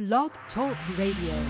Blog Talk Radio.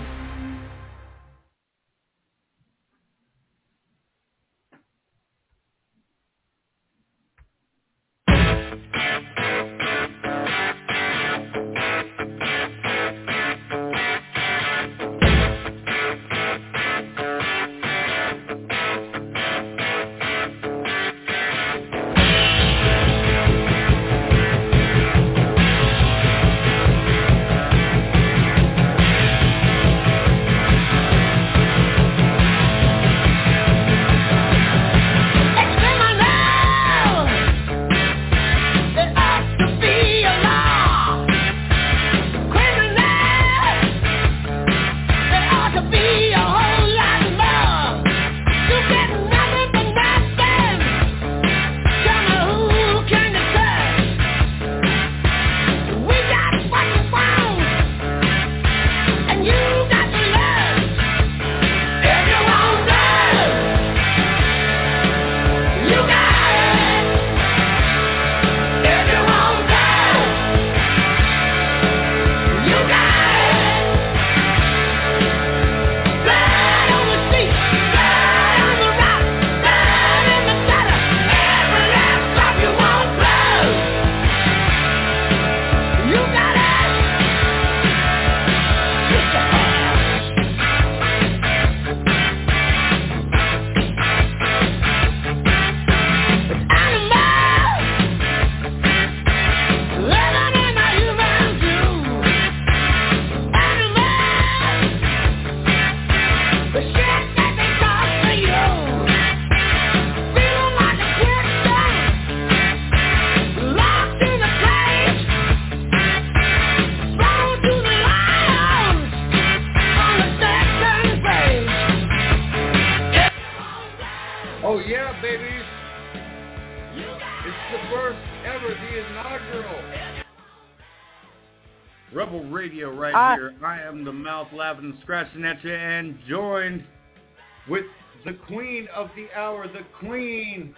Rebel Radio right here. I am the mouth laughing and scratching at you, and joined with the queen of the hour, the queen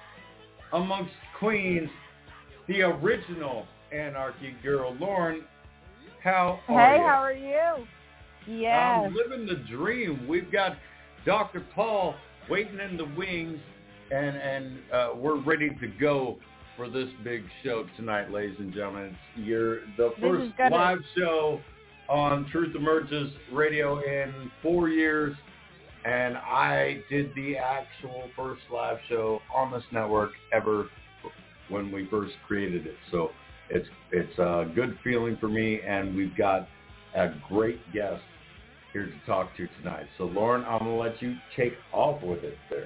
amongst queens, the original Anarchy girl, Lauren. How are you? Hey, how are you? Yeah. I'm living the dream. We've got Dr. Paul waiting in the wings, and we're ready to go for this big show tonight, ladies and gentlemen. It's the first live show on Truth Emerges Radio in 4 years, and I did the actual first live show on this network ever when we first created it. So it's a good feeling for me, and we've got a great guest here to talk to tonight. So, Lauren, I'm going to let you take off with it there.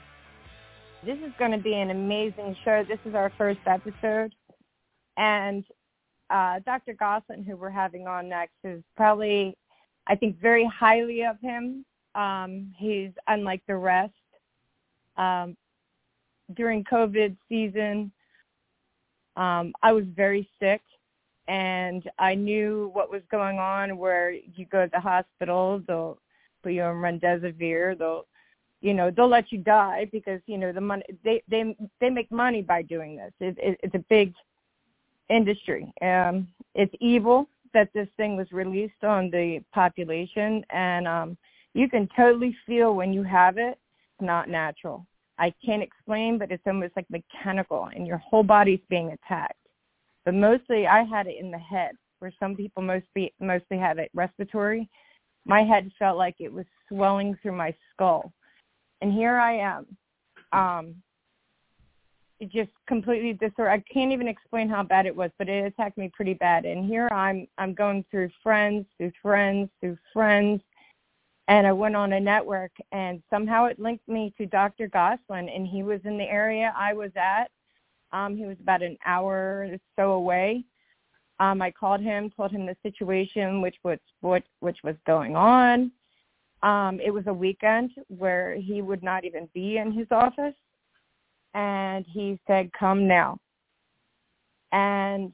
This is going to be an amazing show. This is our first episode. And Dr. Gosselin, who we're having on next, is probably, I think, very highly of him. He's unlike the rest. During COVID season, I was very sick, and I knew what was going on, where you go to the hospital, they'll put you on remdesivir, they'll let you die because, the money, they make money by doing this. It's a big industry. It's evil that this thing was released on the population, and you can totally feel when you have it. It's not natural. I can't explain, but it's almost like mechanical, and your whole body's being attacked. But mostly I had it in the head, where some people mostly have it respiratory. My head felt like it was swelling through my skull. And here I am, it just completely disordered. I can't even explain how bad it was, but it attacked me pretty bad. And here I'm going through friends, and I went on a network, and somehow it linked me to Dr. Gosselin, and he was in the area I was at. He was about an hour or so away. I called him, told him the situation, which was going on. It was a weekend where he would not even be in his office, and he said, "Come now." And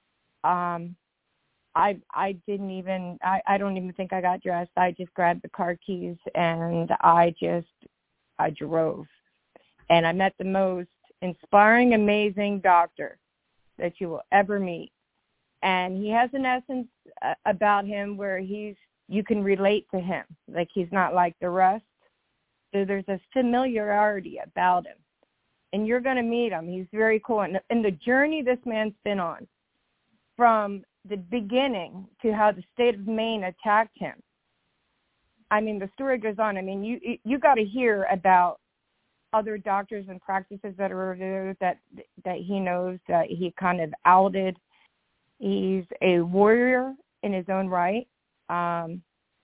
I don't even think I got dressed. I just grabbed the car keys, and I drove, and I met the most inspiring, amazing doctor that you will ever meet. And he has an essence about him where you can relate to him. Like, he's not like the rest. So there's a familiarity about him. And you're going to meet him. He's very cool. And the journey this man's been on, from the beginning to how the state of Maine attacked him. I mean, the story goes on. I mean, you got to hear about other doctors and practices that are there that he knows, that he kind of outed. He's a warrior in his own right. I'll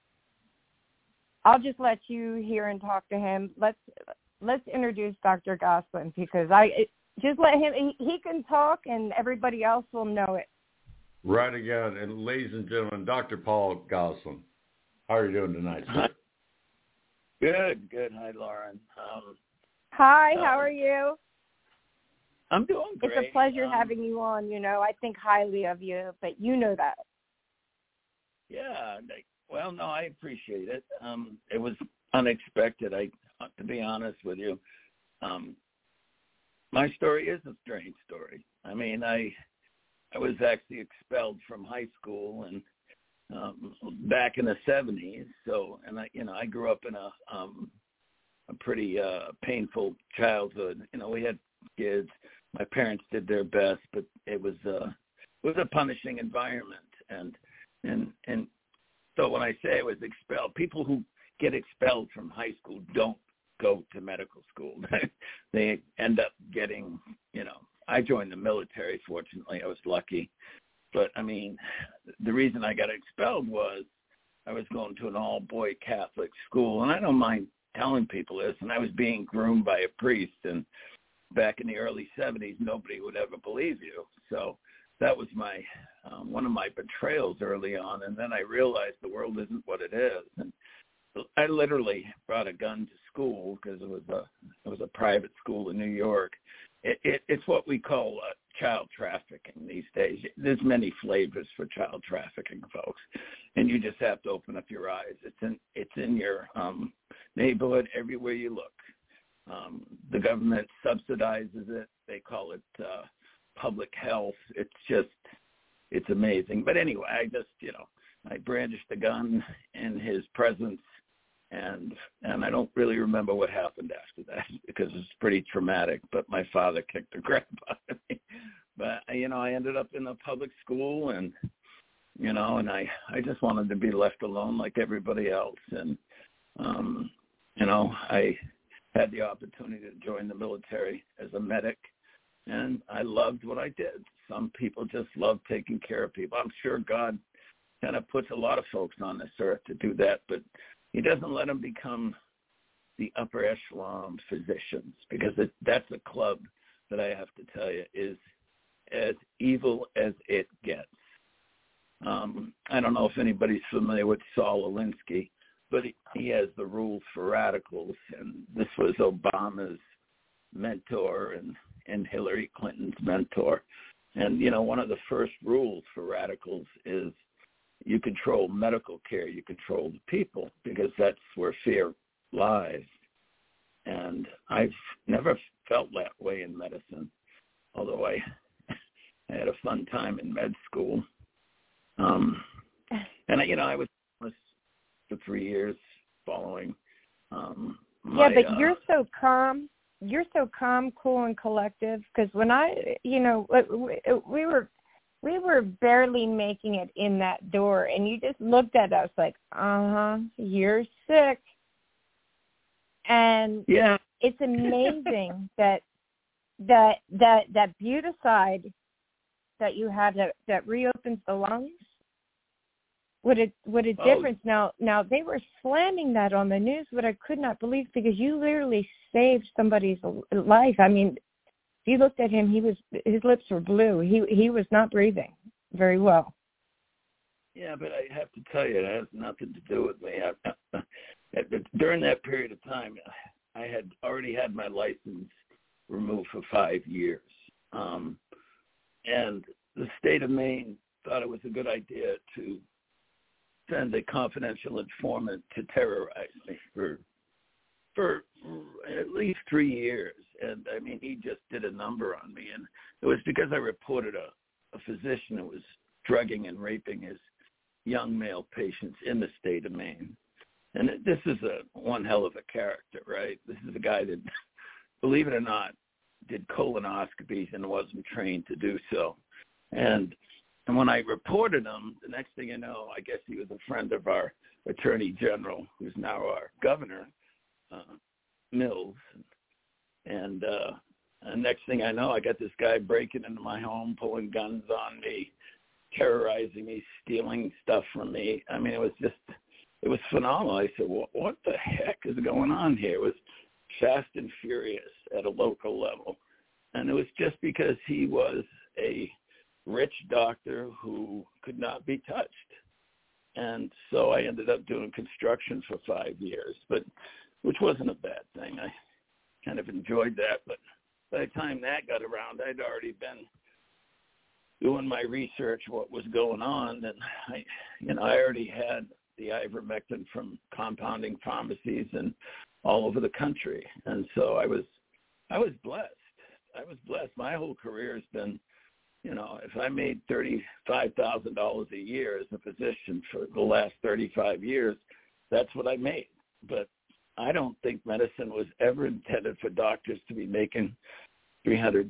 just let you hear and talk to him. Let's introduce Dr. Gosselin, because just let him. He can talk, and everybody else will know it. Right again. And ladies and gentlemen, Dr. Paul Gosselin. How are you doing tonight, sir? Good. Hi, Lauren. Hi, how are you? I'm doing great. It's a pleasure having you on. You know, I think highly of you, but you know that. Yeah. Well, no, I appreciate it. It was unexpected. To be honest with you, my story is a strange story. I mean, I was actually expelled from high school and back in the 70s. So, and I grew up in a pretty painful childhood. You know, we had kids. My parents did their best, but it was a punishing environment. And so when I say I was expelled, people who get expelled from high school don't go to medical school. They end up getting, I joined the military. Fortunately, I was lucky. But, I mean, the reason I got expelled was I was going to an all-boy Catholic school, and I don't mind telling people this, and I was being groomed by a priest, and back in the early 70s, nobody would ever believe you. So that was my one of my betrayals early on, and then I realized the world isn't what it is. And I literally brought a gun to school because it was a private school in New York. It's what we call child trafficking these days. There's many flavors for child trafficking, folks, and you just have to open up your eyes. It's in your neighborhood everywhere you look. The government subsidizes it. They call it public health. It's amazing. But anyway, I brandished the gun in his presence, and I don't really remember what happened after that because it's pretty traumatic, but my father kicked the crap out of me. But, I ended up in a public school, and, and I just wanted to be left alone like everybody else. And, I had the opportunity to join the military as a medic, and I loved what I did. Some people just love taking care of people. I'm sure God kind of puts a lot of folks on this earth to do that, but he doesn't let them become the upper echelon physicians, because that's a club that I have to tell you is as evil as it gets. I don't know if anybody's familiar with Saul Alinsky, but he has the rules for radicals, and this was Obama's mentor and Hillary Clinton's mentor. And, one of the first rules for radicals is you control medical care, you control the people, because that's where fear lies. And I've never felt that way in medicine, although I had a fun time in med school. And, I was for 3 years following yeah, but you're so calm. You're so calm, cool, and collective. Because when we were barely making it in that door, and you just looked at us like, you're sick. And yeah, it's amazing that Buticide that you have that reopens the lungs. What a difference. Now they were slamming that on the news, but I could not believe, because you literally saved somebody's life. I mean, if you looked at him, his lips were blue. He was not breathing very well. Yeah, but I have to tell you, it has nothing to do with me. During that period of time, I had already had my license removed for 5 years. And the state of Maine thought it was a good idea to send a confidential informant to terrorize me for at least 3 years. And, I mean, he just did a number on me. And it was because I reported a physician who was drugging and raping his young male patients in the state of Maine. And this is one hell of a character, right? This is a guy that, believe it or not, did colonoscopies and wasn't trained to do so. And when I reported him, the next thing you know, I guess he was a friend of our Attorney General, who's now our governor, Mills. And next thing I know, I got this guy breaking into my home, pulling guns on me, terrorizing me, stealing stuff from me. I mean, it was phenomenal. I said, well, what the heck is going on here? It was fast and furious at a local level. And it was just because he was a rich doctor who could not be touched. And so I ended up doing construction for 5 years, which wasn't a bad thing. I kind of enjoyed that. But by the time that got around, I'd already been doing my research, what was going on. And I already had the ivermectin from compounding pharmacies and all over the country. And so I was blessed. I was blessed. My whole career has been, if I made $35,000 a year as a physician for the last 35 years, that's what I made. But I don't think medicine was ever intended for doctors to be making $300,000,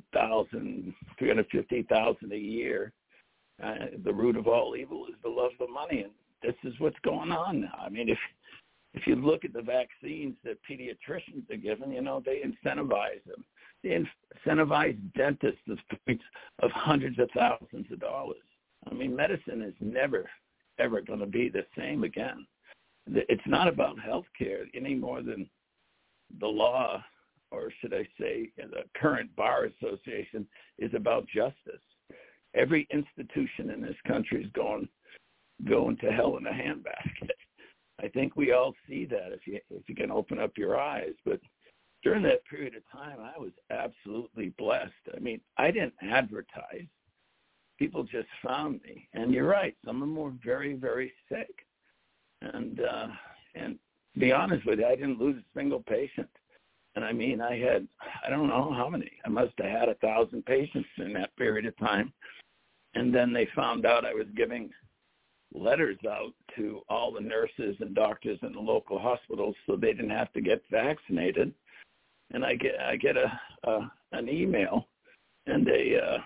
$350,000 a year. The root of all evil is the love of money, and this is what's going on now. I mean, if you look at the vaccines that pediatricians are given, they incentivize them. They incentivize dentists of hundreds of thousands of dollars. I mean, medicine is never, ever going to be the same again. It's not about health care any more than the law, or should I say the current Bar Association, is about justice. Every institution in this country is going to hell in a handbasket. I think we all see that if you can open up your eyes. But during that period of time, I was absolutely blessed. I mean, I didn't advertise. People just found me. And you're right, some of them were very, very sick. And to be honest with you, I didn't lose a single patient. And I mean, I had, I don't know how many. I must have had 1,000 patients in that period of time. And then they found out I was giving letters out to all the nurses and doctors in the local hospitals so they didn't have to get vaccinated. And I get an email and a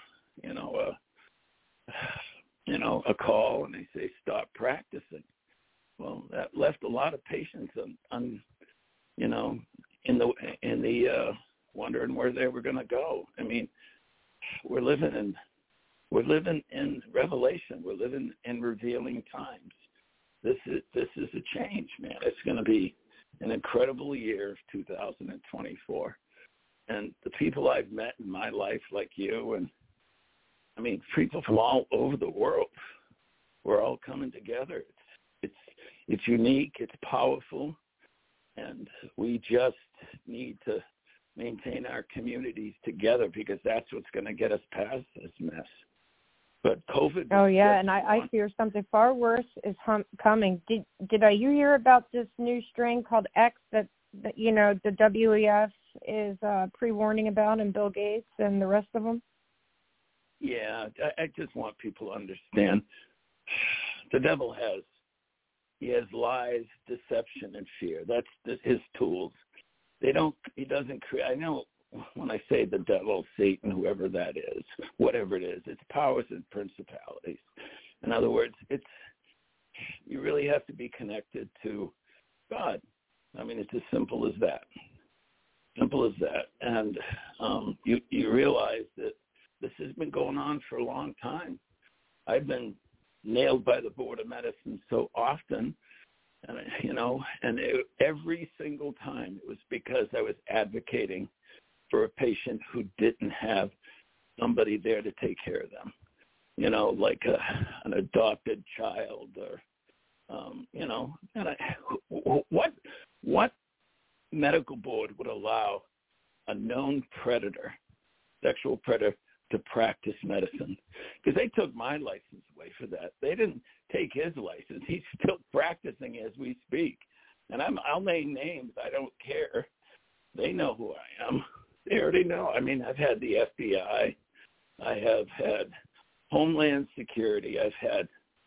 call, and they say stop practicing. Well, that left a lot of patients on in the wondering where they were going to go. I mean, we're living in revelation. We're living in revealing times. This is a change, man. It's going to be an incredible year of 2024. And the people I've met in my life, like you, and I mean, people from all over the world, we're all coming together. It's unique. It's powerful. And we just need to maintain our communities together, because that's what's going to get us past this mess. But COVID. Oh yeah, and I fear something far worse is coming. Did you hear about this new strain called X that the WEF is pre-warning about, and Bill Gates and the rest of them? Yeah, I just want people to understand. The devil has lies, deception, and fear. That's his tools. He doesn't create. I know when I say the devil, Satan, whoever that is, whatever it is, it's powers and principalities. In other words, you really have to be connected to God. I mean, it's as simple as that. Simple as that. And you realize that this has been going on for a long time. I've been nailed by the Board of Medicine so often, and every single time it was because I was advocating for a patient who didn't have somebody there to take care of them, like an adopted child, or, what medical board would allow a known predator, sexual predator, to practice medicine? Because they took my license away for that. They didn't take his license. He's still practicing as we speak. And I'll name names. I don't care. They know who I am. They already know. I mean, I've had the FBI. I have had Homeland Security. I've had,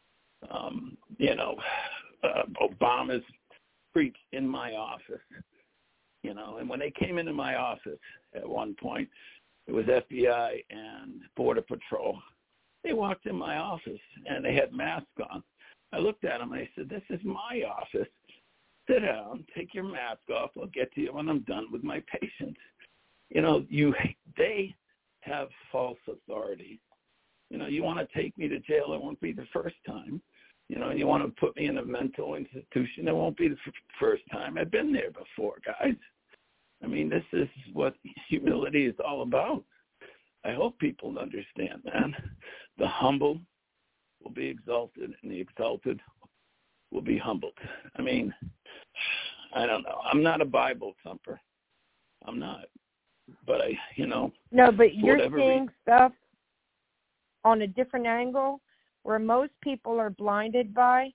Obama's creeps in my office, and when they came into my office at one point, it was FBI and Border Patrol. They walked in my office, and they had masks on. I looked at them, and I said, this is my office. Sit down, take your mask off. I'll get to you when I'm done with my patients. They have false authority. You want to take me to jail, it won't be the first time. You want to put me in a mental institution, it won't be the first time. I've been there before, guys. I mean, this is what humility is all about. I hope people understand that. The humble will be exalted, and the exalted will be humbled. I mean, I don't know. I'm not a Bible thumper. I'm not. But No, but you're seeing stuff on a different angle where most people are blinded by.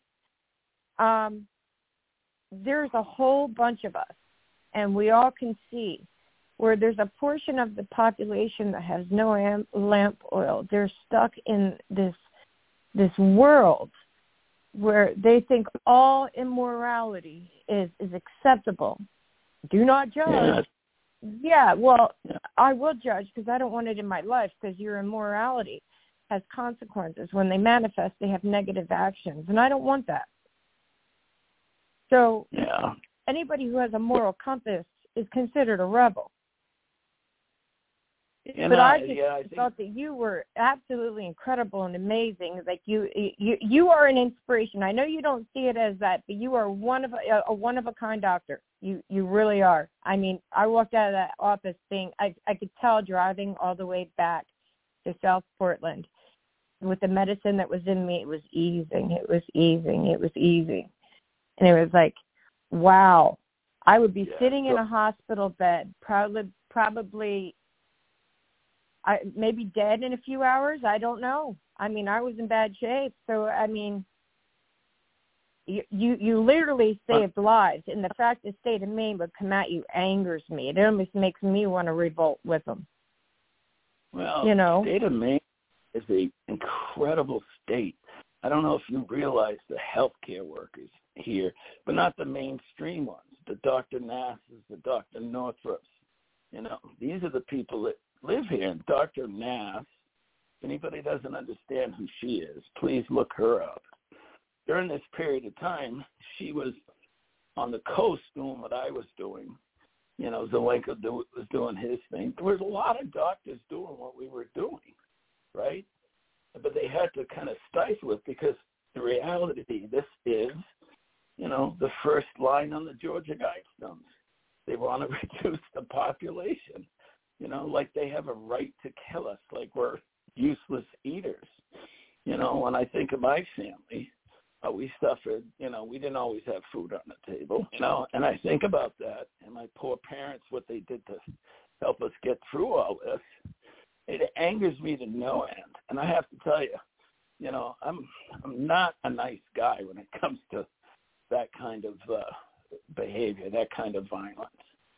There's a whole bunch of us, and we all can see where there's a portion of the population that has no lamp oil. They're stuck in this world where they think all immorality is acceptable. Do not judge. Yeah, well, I will judge because I don't want it in my life, because your immorality has consequences. When they manifest, they have negative actions, and I don't want that. So anybody who has a moral compass is considered a rebel. But I thought that you were absolutely incredible and amazing. Like you are an inspiration. I know you don't see it as that, but you are a one of a kind doctor. You really are. I mean, I walked out of that office thing. I could tell driving all the way back to South Portland with the medicine that was in me. It was easing. It was easing. It was easy, and it was like, wow. I would be sitting in a hospital bed, probably. Maybe dead in a few hours. I don't know. I mean, I was in bad shape. So, I mean, you literally saved lives. And the fact the state of Maine would come at you angers me. It almost makes me want to revolt with them. Well, the state of Maine is an incredible state. I don't know if you realize the healthcare workers here, but not the mainstream ones, the Dr. Nasses, the Dr. Northrops. These are the people that live here. And Dr. Nass, if anybody doesn't understand who she is, please look her up. During this period of time, she was on the coast doing what I was doing. Zelenko was doing his thing. There was a lot of doctors doing what we were doing, right? But they had to kind of stifle it, because the reality, this is, the first line on the Georgia Guidestones. They want to reduce the population. Like they have a right to kill us, like we're useless eaters. When I think of my family, we suffered, we didn't always have food on the table, and I think about that and my poor parents, what they did to help us get through all this. It angers me to no end. And I have to tell you, I'm not a nice guy when it comes to that kind of behavior, that kind of violence.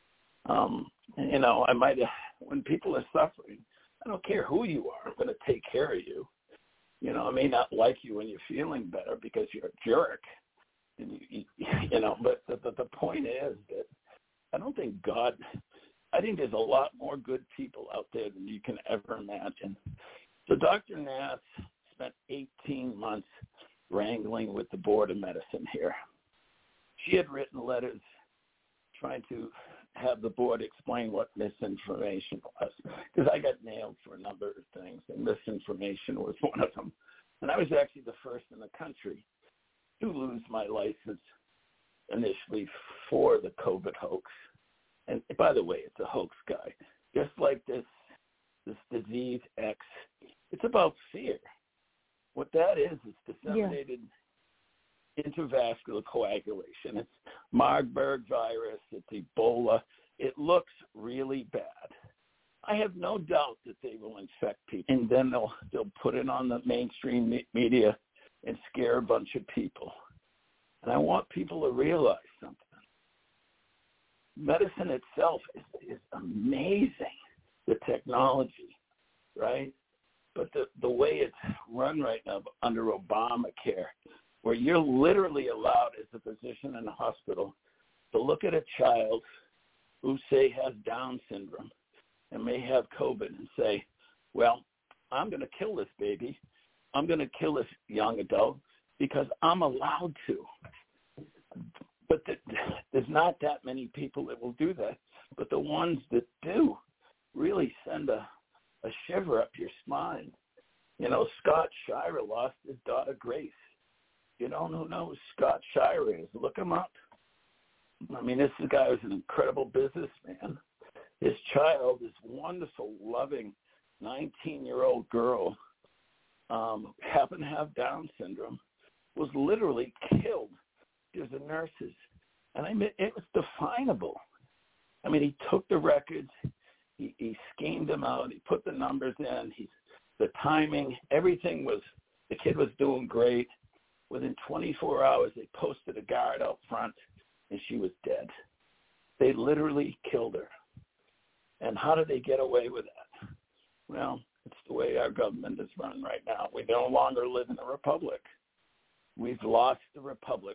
I might have, when people are suffering, I don't care who you are, I'm going to take care of you. I may not like you when you're feeling better because you're a jerk. And but the point is that I don't think I think there's a lot more good people out there than you can ever imagine. So Dr. Nass spent 18 months wrangling with the Board of Medicine here. She had written letters trying to have the board explain what misinformation was, because I got nailed for a number of things, and misinformation was one of them. And I was actually the first in the country to lose my license initially for the COVID hoax. And by the way, it's a hoax, guy. Just like this disease X, it's about fear. What that is disseminated intravascular coagulation. It's Marburg virus. It's Ebola. It looks really bad. I have no doubt that they will infect people, and then they'll put it on the mainstream media and scare a bunch of people. And I want people to realize something. Medicine itself is amazing, the technology, right? But the way it's run right now under Obamacare, where you're literally allowed as a physician in a hospital to look at a child who, say, has Down syndrome and may have COVID and say, well, I'm going to kill this baby. I'm going to kill this young adult because I'm allowed to. But there's not that many people that will do that. But the ones that do really send a shiver up your spine. You know, Scott Shire lost his daughter Grace. You don't know who Scott Shire is. Look him up. I mean, this guy was an incredible businessman. His child, this wonderful, loving 19-year-old girl, happened to have Down syndrome, was literally killed because the nurses. And I mean, it was definable. I mean, he took the records, he schemed them out, he put the numbers in, the timing, everything was, the kid was doing great. Within 24 hours, they posted a guard out front, and she was dead. They literally killed her. And how did they get away with that? Well, it's the way our government is run right now. We no longer live in a republic. We've lost the republic.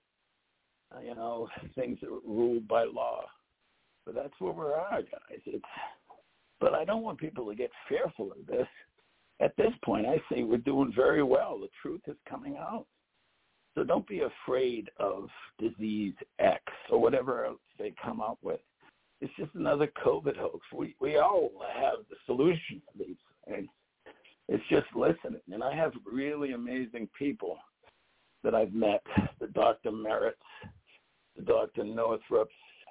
Things that were ruled by law. But that's where we are, guys. But I don't want people to get fearful of this. At this point, I say we're doing very well. The truth is coming out. So don't be afraid of disease X or whatever else they come up with. It's just another COVID hoax. We all have the solution to these things. It's just listening. And I have really amazing people that I've met, the Dr. Merritts, the Dr. Northrops,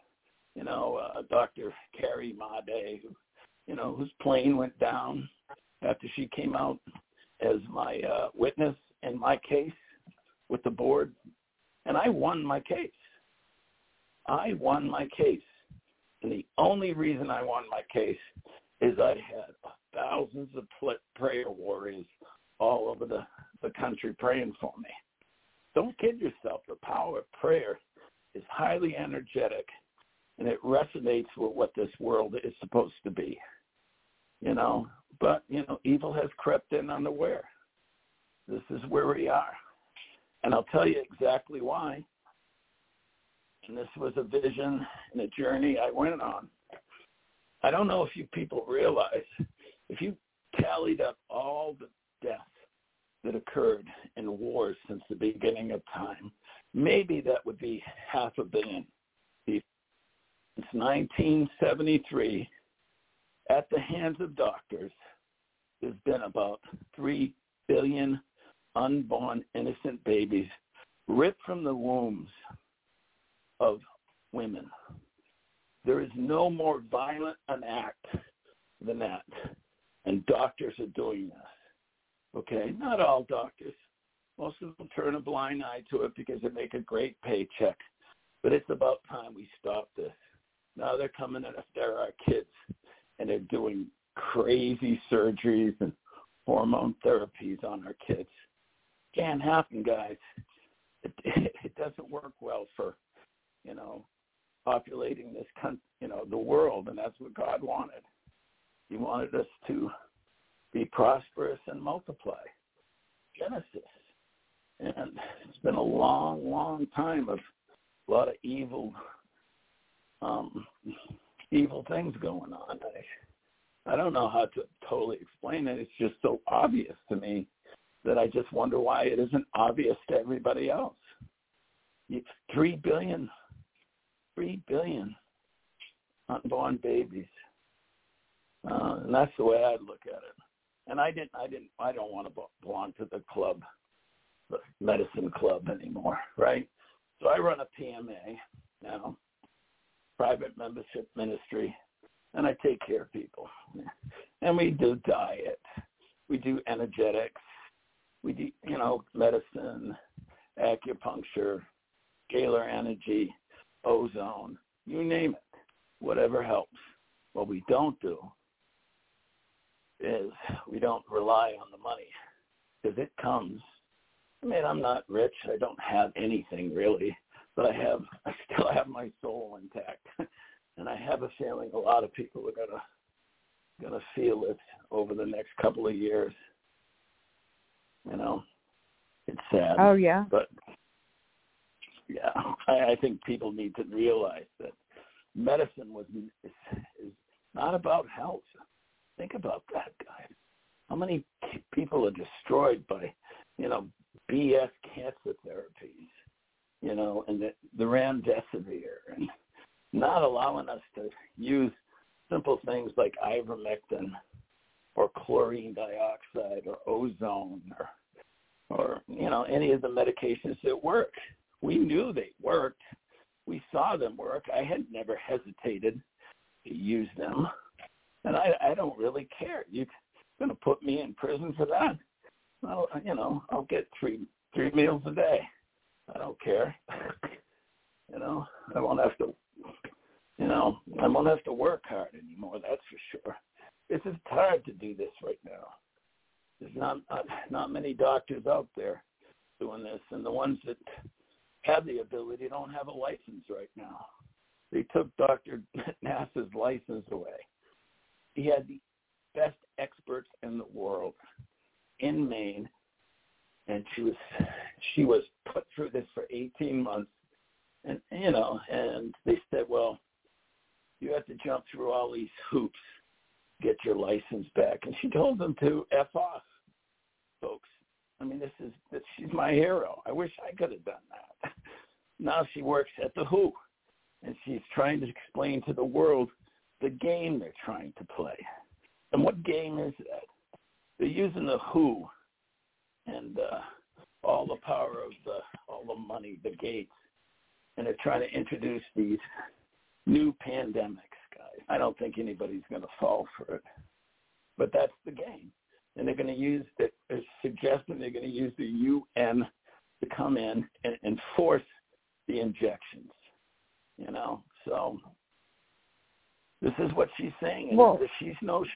Dr. Carrie Made, whose plane went down after she came out as my witness in my case with the board. And I won my case. And the only reason I won my case is I had thousands of prayer warriors all over the country praying for me. Don't kid yourself. The power of prayer is highly energetic, and it resonates with what this world is supposed to be. But, evil has crept in unaware. This is where we are. And I'll tell you exactly why. And this was a vision and a journey I went on. I don't know if you people realize, if you tallied up all the deaths that occurred in wars since the beginning of time, maybe that would be 500 million people. Since 1973, at the hands of doctors, there's been about 3 billion unborn innocent babies ripped from the wombs of women. There is no more violent an act than that. And doctors are doing this. Okay? Not all doctors. Most of them turn a blind eye to it because they make a great paycheck. But it's about time we stop this. Now they're coming in after our kids, and they're doing crazy surgeries and hormone therapies on our kids. Can't happen, guys. It doesn't work well for, populating this country, the world, and that's what God wanted. He wanted us to be prosperous and multiply. Genesis. And it's been a long, long time of a lot of evil things going on. I don't know how to totally explain it. It's just so obvious to me that I just wonder why it isn't obvious to everybody else. It's 3 billion unborn babies. And that's the way I look at it. And I don't want to belong to the club, the medicine club anymore, right? So I run a PMA now, private membership ministry, and I take care of people. And we do diet. We do energetics. We do, medicine, acupuncture, scalar energy, ozone, you name it, whatever helps. What we don't do is we don't rely on the money because it comes. I mean, I'm not rich. I don't have anything really, but I still have my soul intact. And I have a feeling a lot of people are going to going to feel it over the next couple of years. You know, it's sad. Oh, yeah. But, yeah, I think people need to realize that medicine is not about health. Think about that, guys. How many people are destroyed by, you know, BS cancer therapies, you know, and the remdesivir, and not allowing us to use simple things like ivermectin or chlorine dioxide or ozone or you know, any of the medications that work. We knew they worked. We saw them work. I had never hesitated to use them. And I don't really care. You're going to put me in prison for that? Well, you know, I'll get three meals a day. I don't care. You know, I won't have to work hard anymore, that's for sure. It's just hard to do this right now. There's not many doctors out there doing this, and the ones that have the ability don't have a license right now. They took Dr. Nass's license away. He had the best experts in the world in Maine, and she was put through this for 18 months, and you know, and they said, well, you have to jump through all these hoops, get your license back, and she told them to F off, folks. I mean, she's my hero. I wish I could have done that. Now she works at the WHO, and she's trying to explain to the world the game they're trying to play. And what game is that? They're using the WHO and all the power of all the money, the Gates, and they're trying to introduce these new pandemics, guys. I don't think anybody's going to fall for it, but that's the game. And they're going to use, they're suggesting they're going to use the UN to come in and enforce the injections, you know. So this is what she's saying. And well, she's no.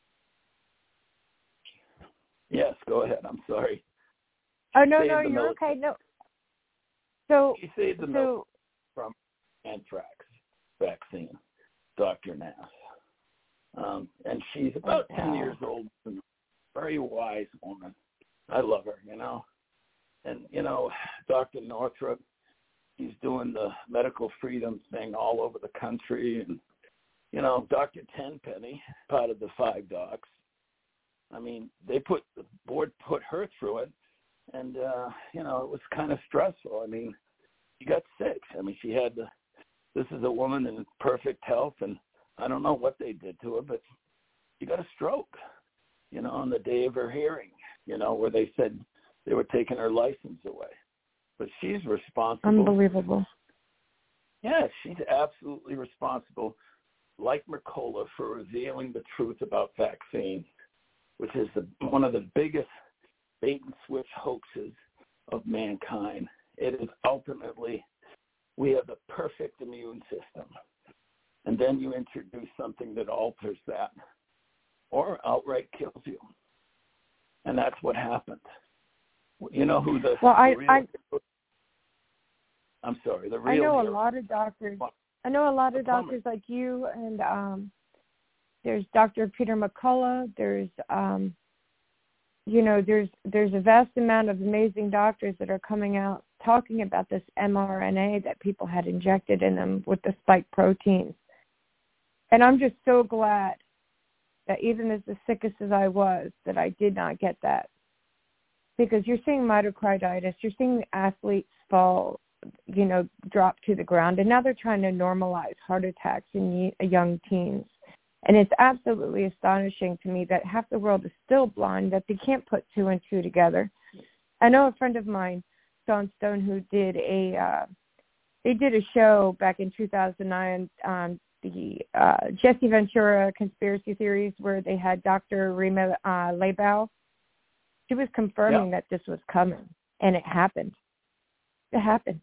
Yes, go ahead. I'm sorry. Oh, no, you're okay. No. So, she saved the military from anthrax vaccine, Dr. Nass. And she's about 10 years old, a very wise woman. I love her, you know. And, you know, Dr. Northrup, he's doing the medical freedom thing all over the country. And, you know, Dr. Tenpenny, part of the 5 docs, I mean, the board put her through it. And, you know, it was kind of stressful. I mean, she got sick. I mean, this is a woman in perfect health, and I don't know what they did to her, but she got a stroke, you know, on the day of her hearing, you know, where they said they were taking her license away. But she's responsible. Unbelievable. Yeah, she's absolutely responsible, like Mercola, for revealing the truth about vaccines, which is one of the biggest bait and switch hoaxes of mankind. It is ultimately, we have the perfect immune system. And then you introduce something that alters that or outright kills you. And that's what happened. You know who the I'm sorry, the real I know hero. a lot of doctors. I know a lot of doctors like you, and there's Dr. Peter McCullough. There's you know, there's a vast amount of amazing doctors that are coming out talking about this mRNA that people had injected in them with the spike proteins. And I'm just so glad that even as sick as I was, that I did not get that. Because you're seeing myocarditis, you're seeing athletes fall, you know, drop to the ground, and now they're trying to normalize heart attacks in young teens. And it's absolutely astonishing to me that half the world is still blind, that they can't put 2 and 2 together. I know a friend of mine, Sean Stone, who did they did a show back in 2009 on the Jesse Ventura conspiracy theories, where they had Dr. Rima Leibau. She was confirming that this was coming, and it happened. It happened.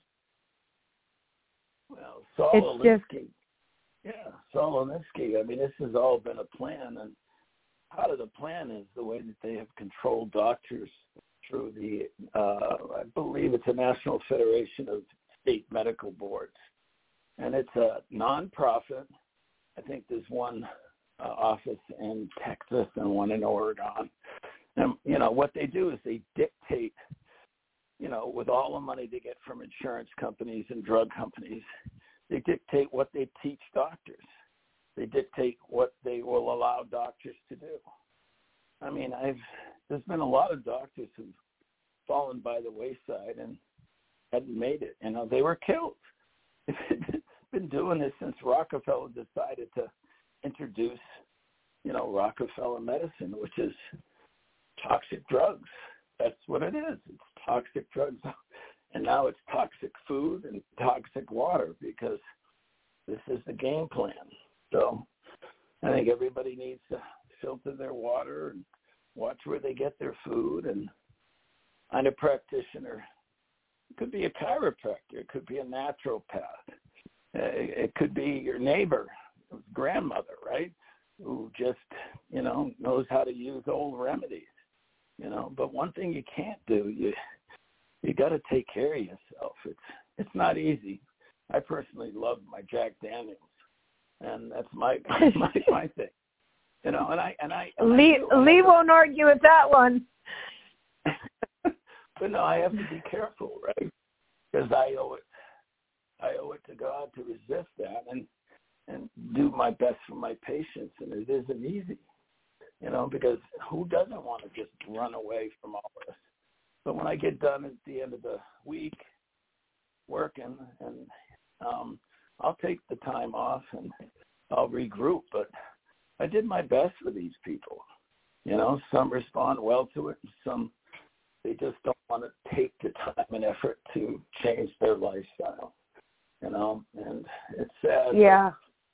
Well, Saul Alinsky. Yeah, Saul Alinsky. I mean, this has all been a plan, and part of the plan is the way that they have controlled doctors through the, I believe it's a National Federation of State Medical Boards. And it's a nonprofit. I think there's one office in Texas and one in Oregon. And, you know, what they do is they dictate, you know, with all the money they get from insurance companies and drug companies, they dictate what they teach doctors. They dictate what they will allow doctors to do. I mean, there's been a lot of doctors who've fallen by the wayside and hadn't made it. You know, they were killed. They've been doing this since Rockefeller decided to introduce, you know, Rockefeller medicine, which is toxic drugs. That's what it is. It's toxic drugs. And now it's toxic food and toxic water because this is the game plan. So I think everybody needs to filter their water and watch where they get their food and find a practitioner. It could be a chiropractor. It could be a naturopath. It could be your neighbor, grandmother, right, who just, you know, knows how to use old remedies, you know. But one thing you can't do, you got to take care of yourself. It's not easy. I personally love my Jack Daniels, and that's my thing, you know. Lee won't argue with that one. But no, I have to be careful, right? Because I owe it to God to resist that and do my best for my patients, and it isn't easy, you know, because who doesn't want to just run away from all this? But when I get done at the end of the week working, and I'll take the time off and I'll regroup, but I did my best for these people. You know, some respond well to it, and some, they just don't want to take the time and effort to change their lifestyle, you know, and it's sad. Yeah.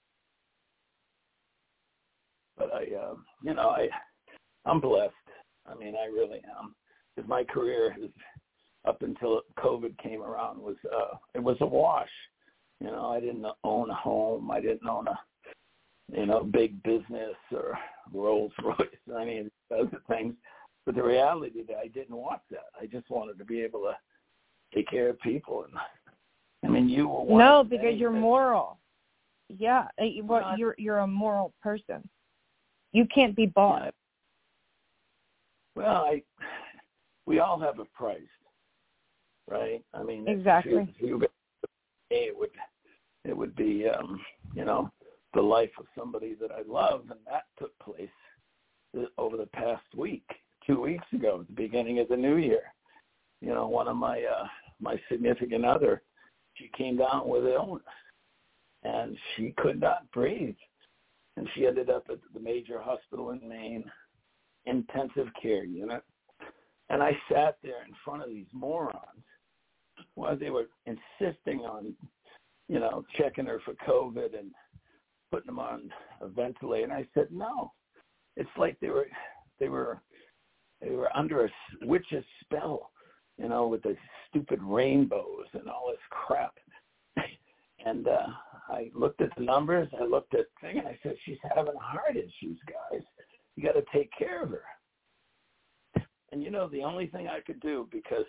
But I'm blessed. I mean, I really am. Because my career is, up until COVID came around, it was a wash. You know, I didn't own a home. I didn't own a, you know, big business or Rolls Royce or any of those other things. But the reality that I didn't want that. I just wanted to be able to take care of people. And I mean, you were one. No, because you're moral. Yeah, you're a moral person. You can't be bought. Yeah. Well, we all have a price, right? I mean, exactly. It would be, you know, the life of somebody that I love, and that took place over the past week, 2 weeks ago, at the beginning of the new year. You know, one of my significant other, she came down with illness, and she could not breathe, and she ended up at the major hospital in Maine, intensive care unit. And I sat there in front of these morons while they were insisting on, you know, checking her for COVID and putting them on a ventilator. And I said, no. It's like they were under a witch's spell, you know, with the stupid rainbows and all this crap. And I looked at the numbers. I looked at the thing, and I said, she's having heart issues, guys. You got to take care of her. And, you know, the only thing I could do, because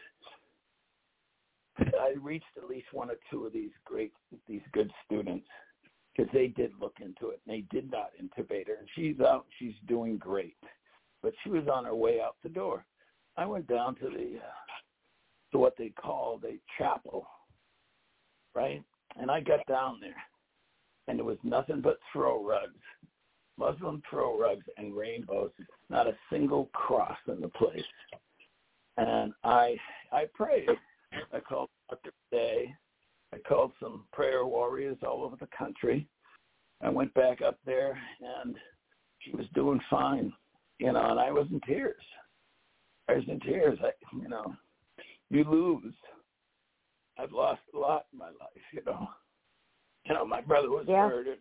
I reached at least one or two of these good students, because they did look into it, and they did not intubate her. And she's out. She's doing great. But she was on her way out the door. I went down to to what they call the chapel, right? And I got down there, and there was nothing but throw rugs. Muslim throw rugs and rainbows, not a single cross in the place. And I prayed. I called Dr. Day. I called some prayer warriors all over the country. I went back up there, and she was doing fine, you know, and I was in tears. You know, you lose. I've lost a lot in my life, you know. You know, my brother was murdered.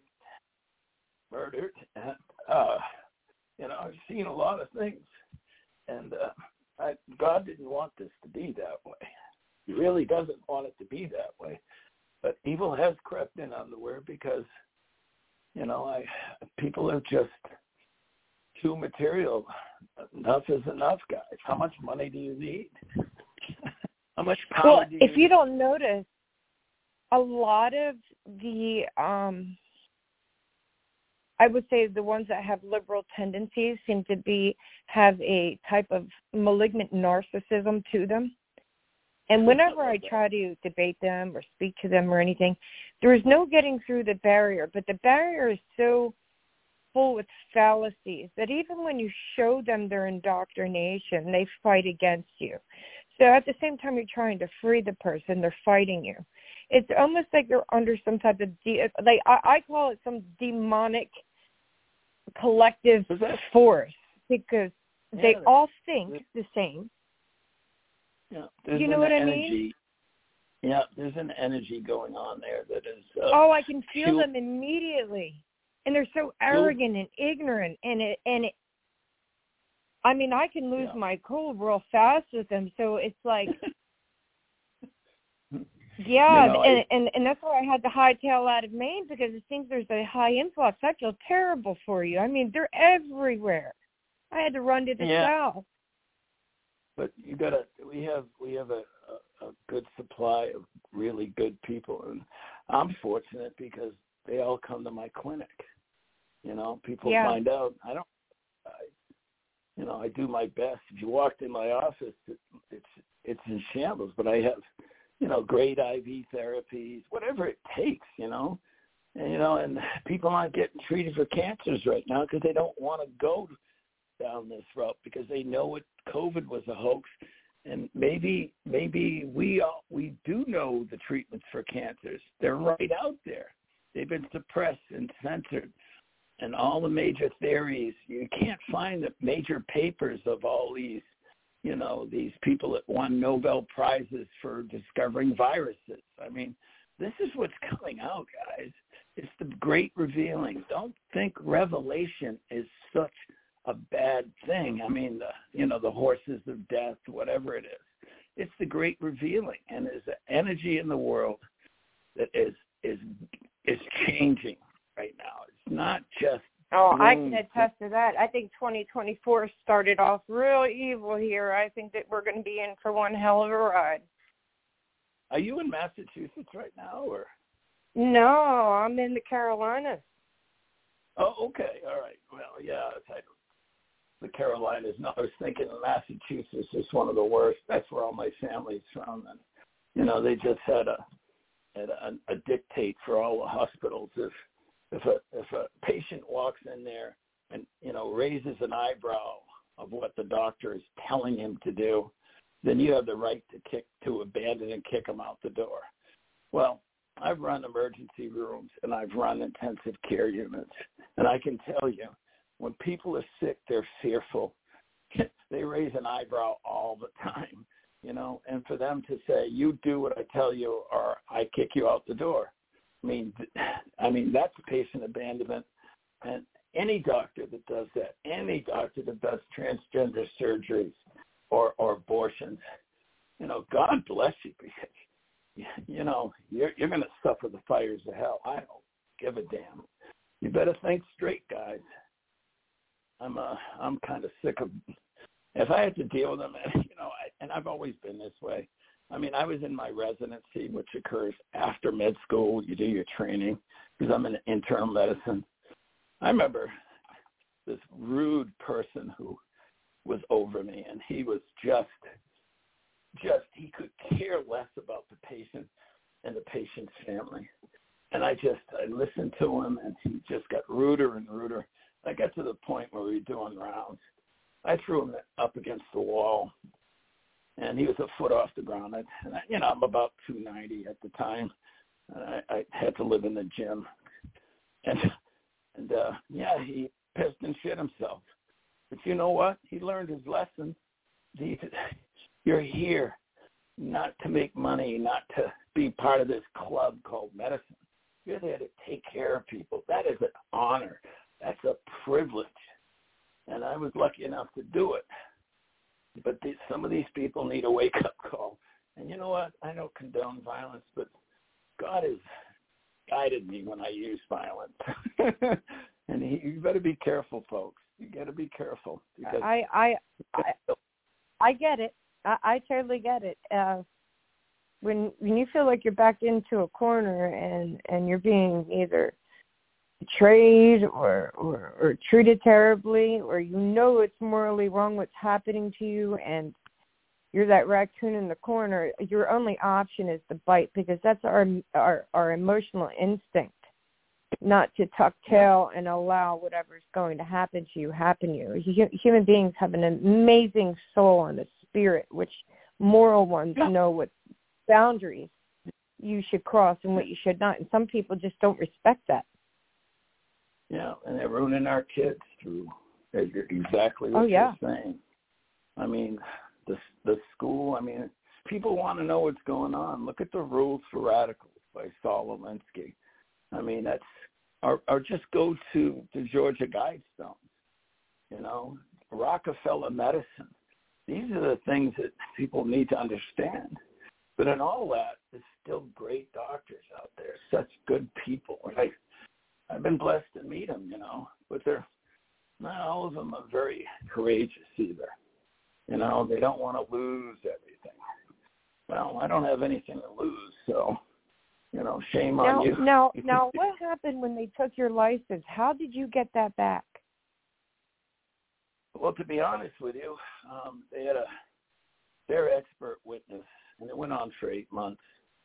And, you know, I've seen a lot of things. And God didn't want this to be that way. He really doesn't want it to be that way. But evil has crept in underwear because, you know, people are just too material. Enough is enough, guys. How much money do you need? How much power do you need? If you don't notice, a lot of the I would say the ones that have liberal tendencies seem to have a type of malignant narcissism to them. And whenever I try to debate them or speak to them or anything, there is no getting through the barrier. But the barrier is so full with fallacies that even when you show them their indoctrination, they fight against you. So at the same time you're trying to free the person, they're fighting you. It's almost like they're under some type of, I call it some demonic collective force, because they all think the same. Yeah, you know what I mean? Yeah, there's an energy going on there that is. I can feel them immediately, and they're so arrogant and ignorant, I mean, I can lose my cool real fast with them. So it's like, and that's why I had to hightail out of Maine, because it seems there's a high influx. I feel terrible for you. I mean, they're everywhere. I had to run to the south. But we have a good supply of really good people, and I'm fortunate because they all come to my clinic. You know, people find out I do my best. If you walked in my office, it's in shambles, but I have, great IV therapies, whatever it takes, and people aren't getting treated for cancers right now because they don't want to go down this route because they know COVID was a hoax, and maybe we do know the treatments for cancers. They're right out there. They've been suppressed and censored, and all the major theories. You can't find the major papers of all these, these people that won Nobel Prizes for discovering viruses. I mean, this is what's coming out, guys. It's the great revealing. Don't think revelation is such a bad thing. I mean, the horses of death, whatever it is. It's the great revealing, and there's an energy in the world that is changing right now. It's not just I can attest to that. I think 2024 started off real evil here. I think that we're going to be in for one hell of a ride. Are you in Massachusetts right now, or? No, I'm in the Carolinas. Oh, okay. All right. Well, yeah, the Carolinas. No, I was thinking Massachusetts is one of the worst. That's where all my family's from, and they just had a dictate for all the hospitals. If a patient walks in there and raises an eyebrow of what the doctor is telling him to do, then you have the right to abandon and kick him out the door. Well, I've run emergency rooms and I've run intensive care units, and I can tell you, when people are sick, they're fearful. They raise an eyebrow all the time, and for them to say, you do what I tell you or I kick you out the door. I mean, that's patient abandonment. And any doctor that does that, any doctor that does transgender surgeries or abortions, God bless you, because, you're going to suffer the fires of hell. I don't give a damn. You better think straight, guys. I'm kind of sick of, if I had to deal with them, and I've always been this way. I mean, I was in my residency, which occurs after med school. You do your training because I'm in internal medicine. I remember this rude person who was over me, and he was just he could care less about the patient and the patient's family. And I listened to him, and he just got ruder and ruder. I got to the point where we were doing rounds. I threw him up against the wall, and he was a foot off the ground. I'm about 290 at the time. I had to live in the gym, and he pissed and shit himself. But you know what? He learned his lesson. You're here not to make money, not to be part of this club called medicine. You're there to take care of people. That is an honor. That's a privilege. And I was lucky enough to do it. But some of these people need a wake-up call. And you know what? I don't condone violence, but God has guided me when I use violence. And you better be careful, folks. You got to be careful. Because I get it. I totally get it. When you feel like you're backed into a corner and you're being either betrayed or treated terribly, or you know it's morally wrong what's happening to you, and you're that raccoon in the corner, your only option is to bite, because that's our emotional instinct, not to tuck tail and allow whatever's going to happen to you happen to you. Human beings have an amazing soul and a spirit, which moral ones know what boundaries you should cross and what you should not. And some people just don't respect that. Yeah, and they're ruining our kids through exactly what you're saying. I mean, the school, I mean, people want to know what's going on. Look at the Rules for Radicals by Saul Alinsky. I mean, that's, or just go to the Georgia Guidestones, you know, Rockefeller medicine. These are the things that people need to understand. But in all that, there's still great doctors out there, such good people. I've been blessed to meet them, you know, but they're not all of them are very courageous either. You know, they don't want to lose everything. Well, I don't have anything to lose, so, you know, shame on you. Now, what happened when they took your license? How did you get that back? Well, to be honest with you, they had their expert witness, and it went on for 8 months.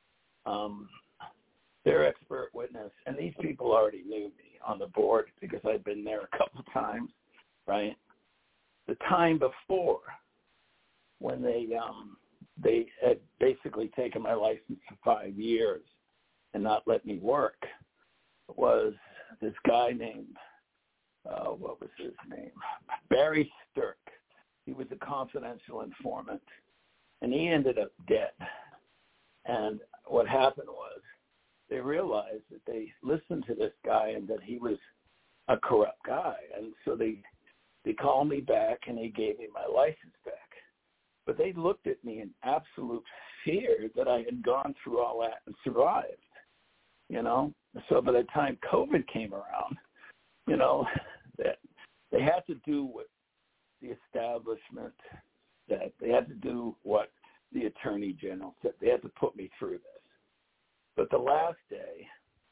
Their expert witness, and these people already knew me on the board because I'd been there a couple of times, right? The time before, when they had basically taken my license for 5 years and not let me work, was this guy named, what was his name? Barry Stirk. He was a confidential informant, and he ended up dead. And what happened was they realized that they listened to this guy and that he was a corrupt guy. And so they called me back and they gave me my license back. But they looked at me in absolute fear that I had gone through all that and survived, you know. So by the time COVID came around, you know, that they had to do what the establishment said. They had to do what the Attorney General said. They had to put me through this. But the last day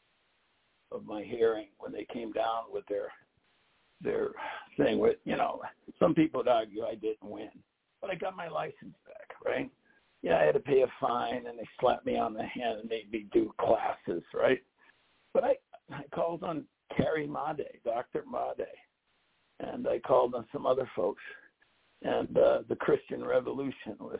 of my hearing, when they came down with their thing with, you know, some people would argue I didn't win, but I got my license back, right? Yeah, I had to pay a fine, and they slapped me on the hand and made me do classes, right? But I called on Carrie Made, Dr. Made, and I called on some other folks, and the Christian Revolution was,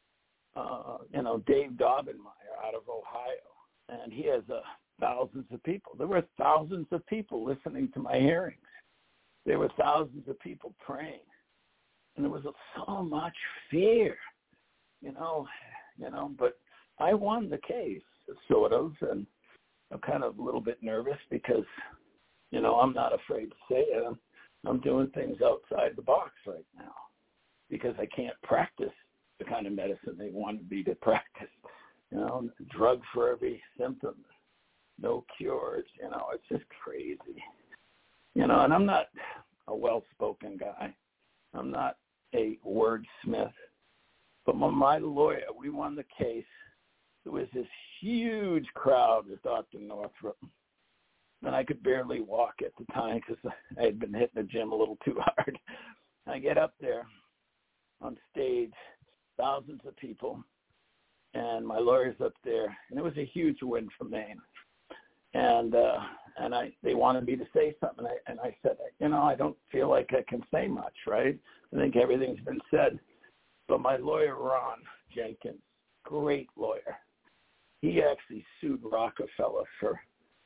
you know, Dave Daubenmire out of Ohio. And he has thousands of people. There were thousands of people listening to my hearings. There were thousands of people praying. And there was so much fear, you know, but I won the case, sort of, and I'm kind of a little bit nervous because, you know, I'm not afraid to say it. I'm doing things outside the box right now because I can't practice the kind of medicine they wanted me to practice. You know, drug for every symptom, no cures, you know, it's just crazy. You know, and I'm not a well-spoken guy. I'm not a wordsmith. But my lawyer, we won the case. There was this huge crowd at Dr. Northrup. And I could barely walk at the time because I had been hitting the gym a little too hard. I get up there on stage, thousands of people. And my lawyer's up there, and it was a huge win for Maine. And they wanted me to say something, and I said, you know, I don't feel like I can say much, right? I think everything's been said. But my lawyer, Ron Jenkins, great lawyer, he actually sued Rockefeller for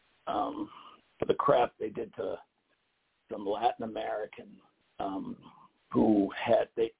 the crap they did to some Latin American who had they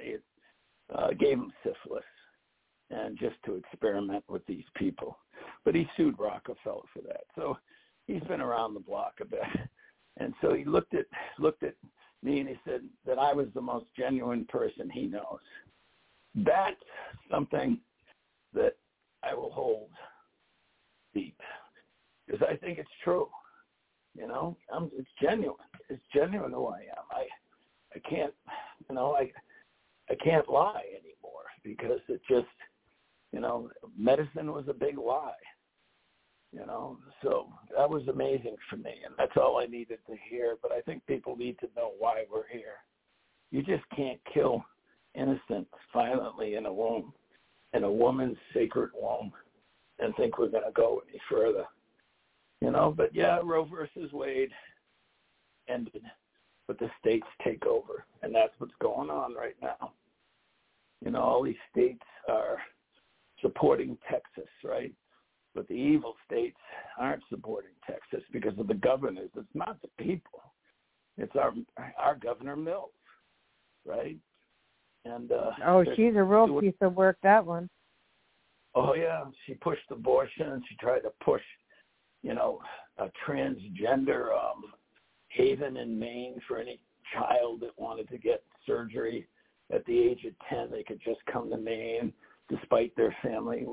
gave him syphilis. And just to experiment with these people. But he sued Rockefeller for that. So he's been around the block a bit. And so he looked at me and he said that I was the most genuine person he knows. That's something that I will hold deep because I think it's true. You know, it's genuine. It's genuine who I am. I can't, you know, I can't lie anymore because it just, you know, medicine was a big lie. So that was amazing for me, and that's all I needed to hear. But I think people need to know why we're here. You just can't kill innocents violently in a womb, in a woman's sacred womb, and think we're going to go any further. But yeah, Roe versus Wade ended, but the states take over, and that's what's going on right now. All these states are supporting Texas, right? But the evil states aren't supporting Texas because of the governors. It's not the people. It's our Governor Mills, right? And she's a real piece of work, that one. Oh yeah, she pushed abortion. She tried to push, a transgender haven in Maine for any child that wanted to get surgery at the age of 10. They could just come to Maine, despite their family.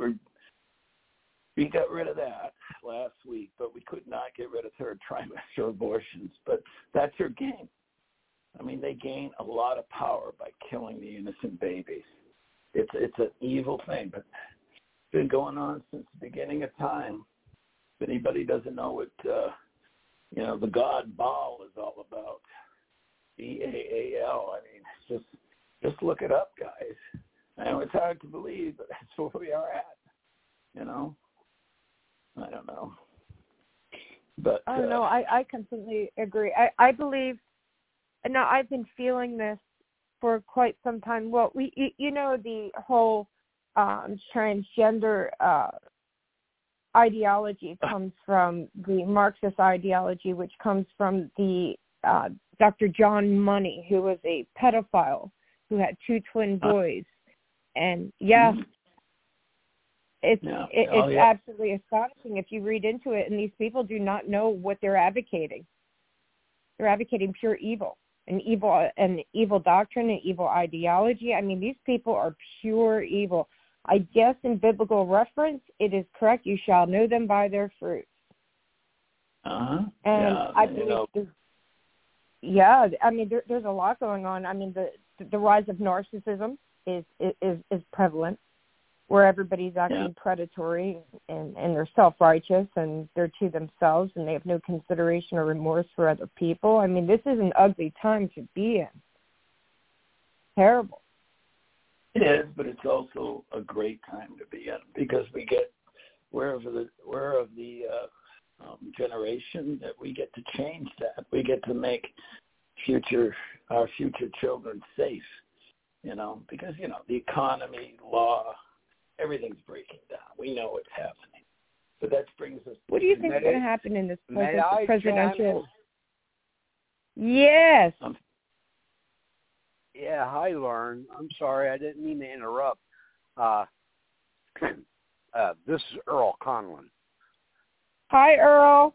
We got rid of that last week, but we could not get rid of third trimester abortions. But that's her game. I mean, they gain a lot of power by killing the innocent babies. It's an evil thing, but it's been going on since the beginning of time. If anybody doesn't know what, the god Baal is all about, B-A-A-L, I mean, just look it up, guys. I know it's hard to believe, but that's where we are at, I don't know. But no, I completely agree. I believe, now I've been feeling this for quite some time. Well, the whole transgender ideology comes from the Marxist ideology, which comes from the Dr. John Money, who was a pedophile who had 2 twin boys. And it's absolutely astonishing if you read into it. And these people do not know what they're advocating. They're advocating pure evil, and evil doctrine and evil ideology. I mean, these people are pure evil. I guess in biblical reference, it is correct. You shall know them by their fruits. And I believe, I mean, there's a lot going on. I mean, the rise of narcissism is prevalent, where everybody's acting predatory and they're self-righteous and they're to themselves and they have no consideration or remorse for other people. I mean, this is an ugly time to be in. Terrible. It is, but it's also a great time to be in because we're of the generation that we get to change that. We get to make our future children safe, because, the economy, law, everything's breaking down. We know what's happening. But that brings us... What do you think is going to happen in this presidential... Yes. Yeah, hi, Lauren. I'm sorry, I didn't mean to interrupt. This is Earl Conlon. Hi, Earl.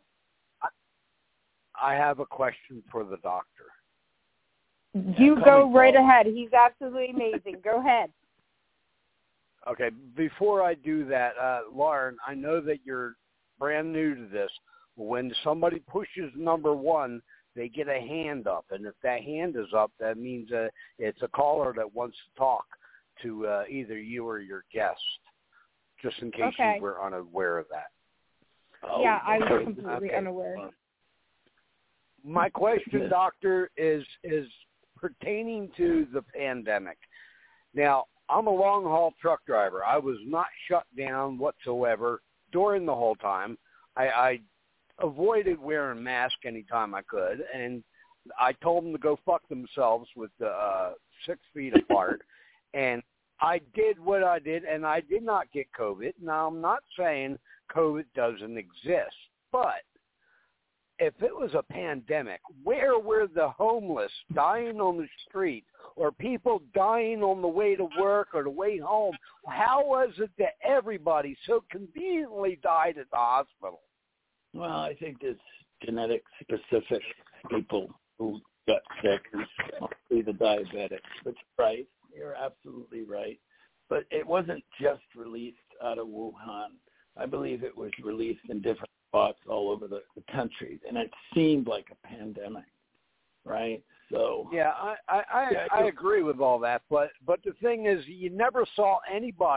I have a question for the doctor. You go right ahead. He's absolutely amazing. Go ahead. Okay, before I do that, Lauren, I know that you're brand new to this. When somebody pushes number 1, they get a hand up, and if that hand is up, that means it's a caller that wants to talk to either you or your guest, just in case you were unaware of that. Yeah, I was completely unaware. My question, doctor, is pertaining to the pandemic. Now, I'm a long-haul truck driver. I was not shut down whatsoever during the whole time. I avoided wearing masks anytime I could, and I told them to go fuck themselves with 6 feet apart. And I did what I did, and I did not get COVID. Now, I'm not saying COVID doesn't exist, but if it was a pandemic, where were the homeless dying on the street or people dying on the way to work or the way home? How was it that everybody so conveniently died at the hospital? Well, I think there's genetic specific people who got sick, mostly the diabetics. But you're right. You're absolutely right. But it wasn't just released out of Wuhan. I believe it was released in different spots all over the country, and it seemed like a pandemic, right? So yeah, I agree with all that, but the thing is, you never saw anybody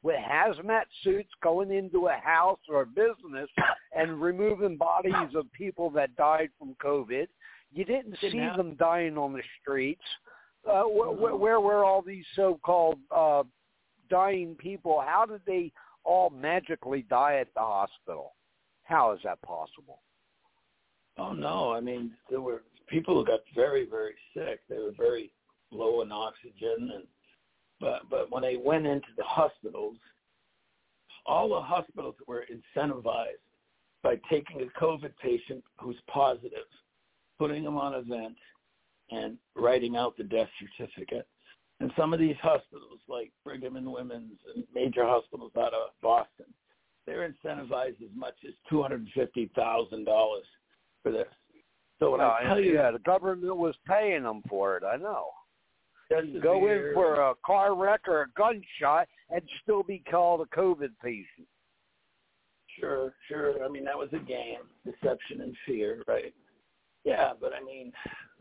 with hazmat suits going into a house or a business and removing bodies of people that died from COVID. You didn't see them dying on the streets. Where were all these so-called dying people? How did they all magically die at the hospital? How is that possible? Oh, no. I mean, there were people who got very, very sick. They were very low in oxygen. But when they went into the hospitals, all the hospitals were incentivized by taking a COVID patient who's positive, putting them on a vent, and writing out the death certificate. And some of these hospitals, like Brigham and Women's and major hospitals out of Boston, they're incentivized as much as $250,000 for this. So when I tell you, the government was paying them for it. I know. You go in for a car wreck or a gunshot and still be called a COVID patient. Sure. I mean, that was a game, deception and fear, right? Yeah, but I mean,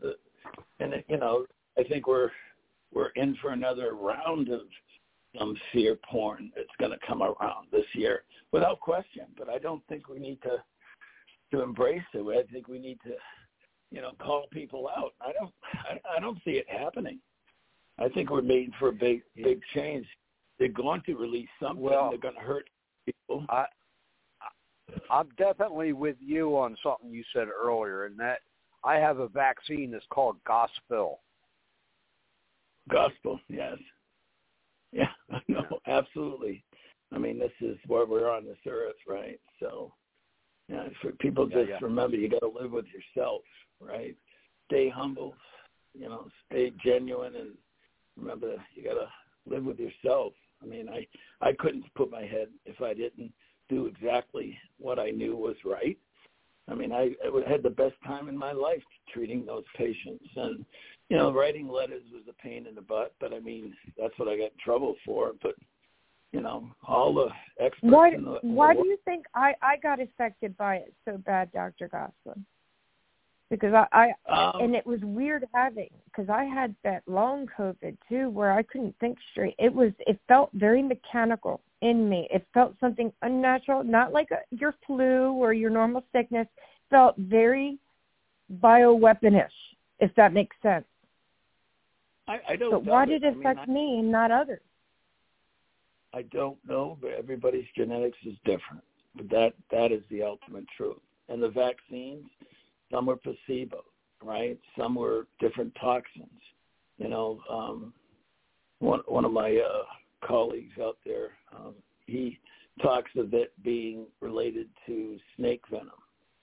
I think we're in for another round of fear porn that's going to come around this year, without question. But I don't think we need to embrace it. I think we need to, call people out. I don't see it happening. I think we're made for a big change. They're going to release something. They're going to hurt people. I'm definitely with you on something you said earlier, and that I have a vaccine that's called Gospel. Gospel, yes. Yeah, no, absolutely. I mean, this is where we're on this earth, right? So, for people remember, you got to live with yourself, right? Stay humble, stay genuine, and remember, you got to live with yourself. I mean, I couldn't put my head if I didn't do exactly what I knew was right. I mean, I had the best time in my life treating those patients. And, writing letters was a pain in the butt, but, I mean, that's what I got in trouble for. But, all the experts Why do you think I got affected by it so bad, Dr. Gosselin? Because and it was weird because I had that long COVID too, where I couldn't think straight. It felt very mechanical in me. It felt something unnatural, not like your flu or your normal sickness. It felt very bioweaponish, if that makes sense. I don't. But why did it affect me and not others? I don't know, but everybody's genetics is different. But that is the ultimate truth. And the vaccines, some were placebo, right? Some were different toxins. One of my colleagues out there, he talks of it being related to snake venom.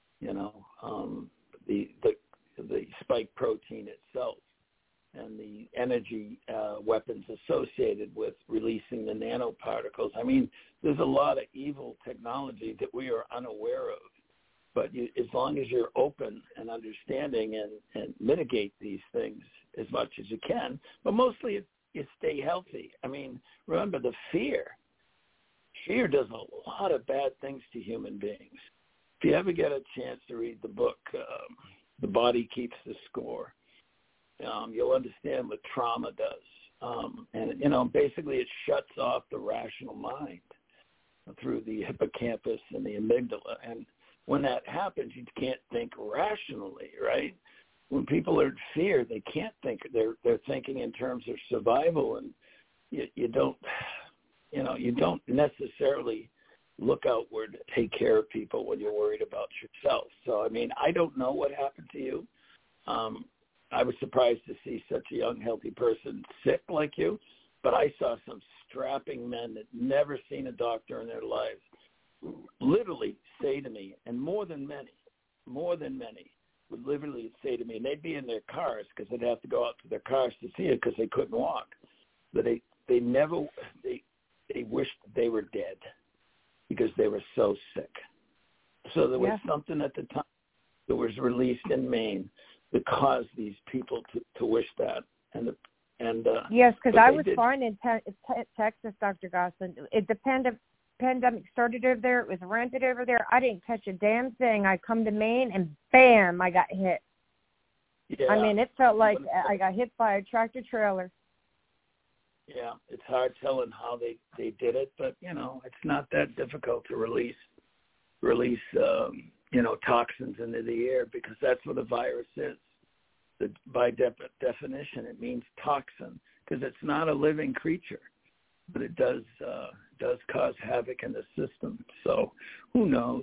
The spike protein itself, and the energy weapons associated with releasing the nanoparticles. I mean, there's a lot of evil technology that we are unaware of. But as long as you're open and understanding and mitigate these things as much as you can, but mostly you stay healthy. I mean, remember the fear. Fear does a lot of bad things to human beings. If you ever get a chance to read the book, The Body Keeps the Score, you'll understand what trauma does. And basically it shuts off the rational mind through the hippocampus and the amygdala. And when that happens, you can't think rationally, right? When people are in fear, they can't think. They're thinking in terms of survival, and you don't necessarily look outward to take care of people when you're worried about yourself. So, I mean, I don't know what happened to you. I was surprised to see such a young, healthy person sick like you, but I saw some strapping men that never seen a doctor in their lives literally say to me, and more than many, would literally say to me, and they'd be in their cars because they'd have to go out to their cars to see it because they couldn't walk. But they wished they were dead because they were so sick. So there was something at the time that was released in Maine that caused these people to wish that. Yes, because I was fine in Texas, Dr. Gosselin. The pandemic started over there. It was rampant over there. I didn't catch a damn thing. I come to Maine and bam, I got hit. Yeah. I mean, it felt like I got hit by a tractor trailer. Yeah, it's hard telling how they did it, but it's not that difficult to release toxins into the air, because that's what a virus is. By definition, it means toxin, because it's not a living creature, but it does cause havoc in the system. So who knows?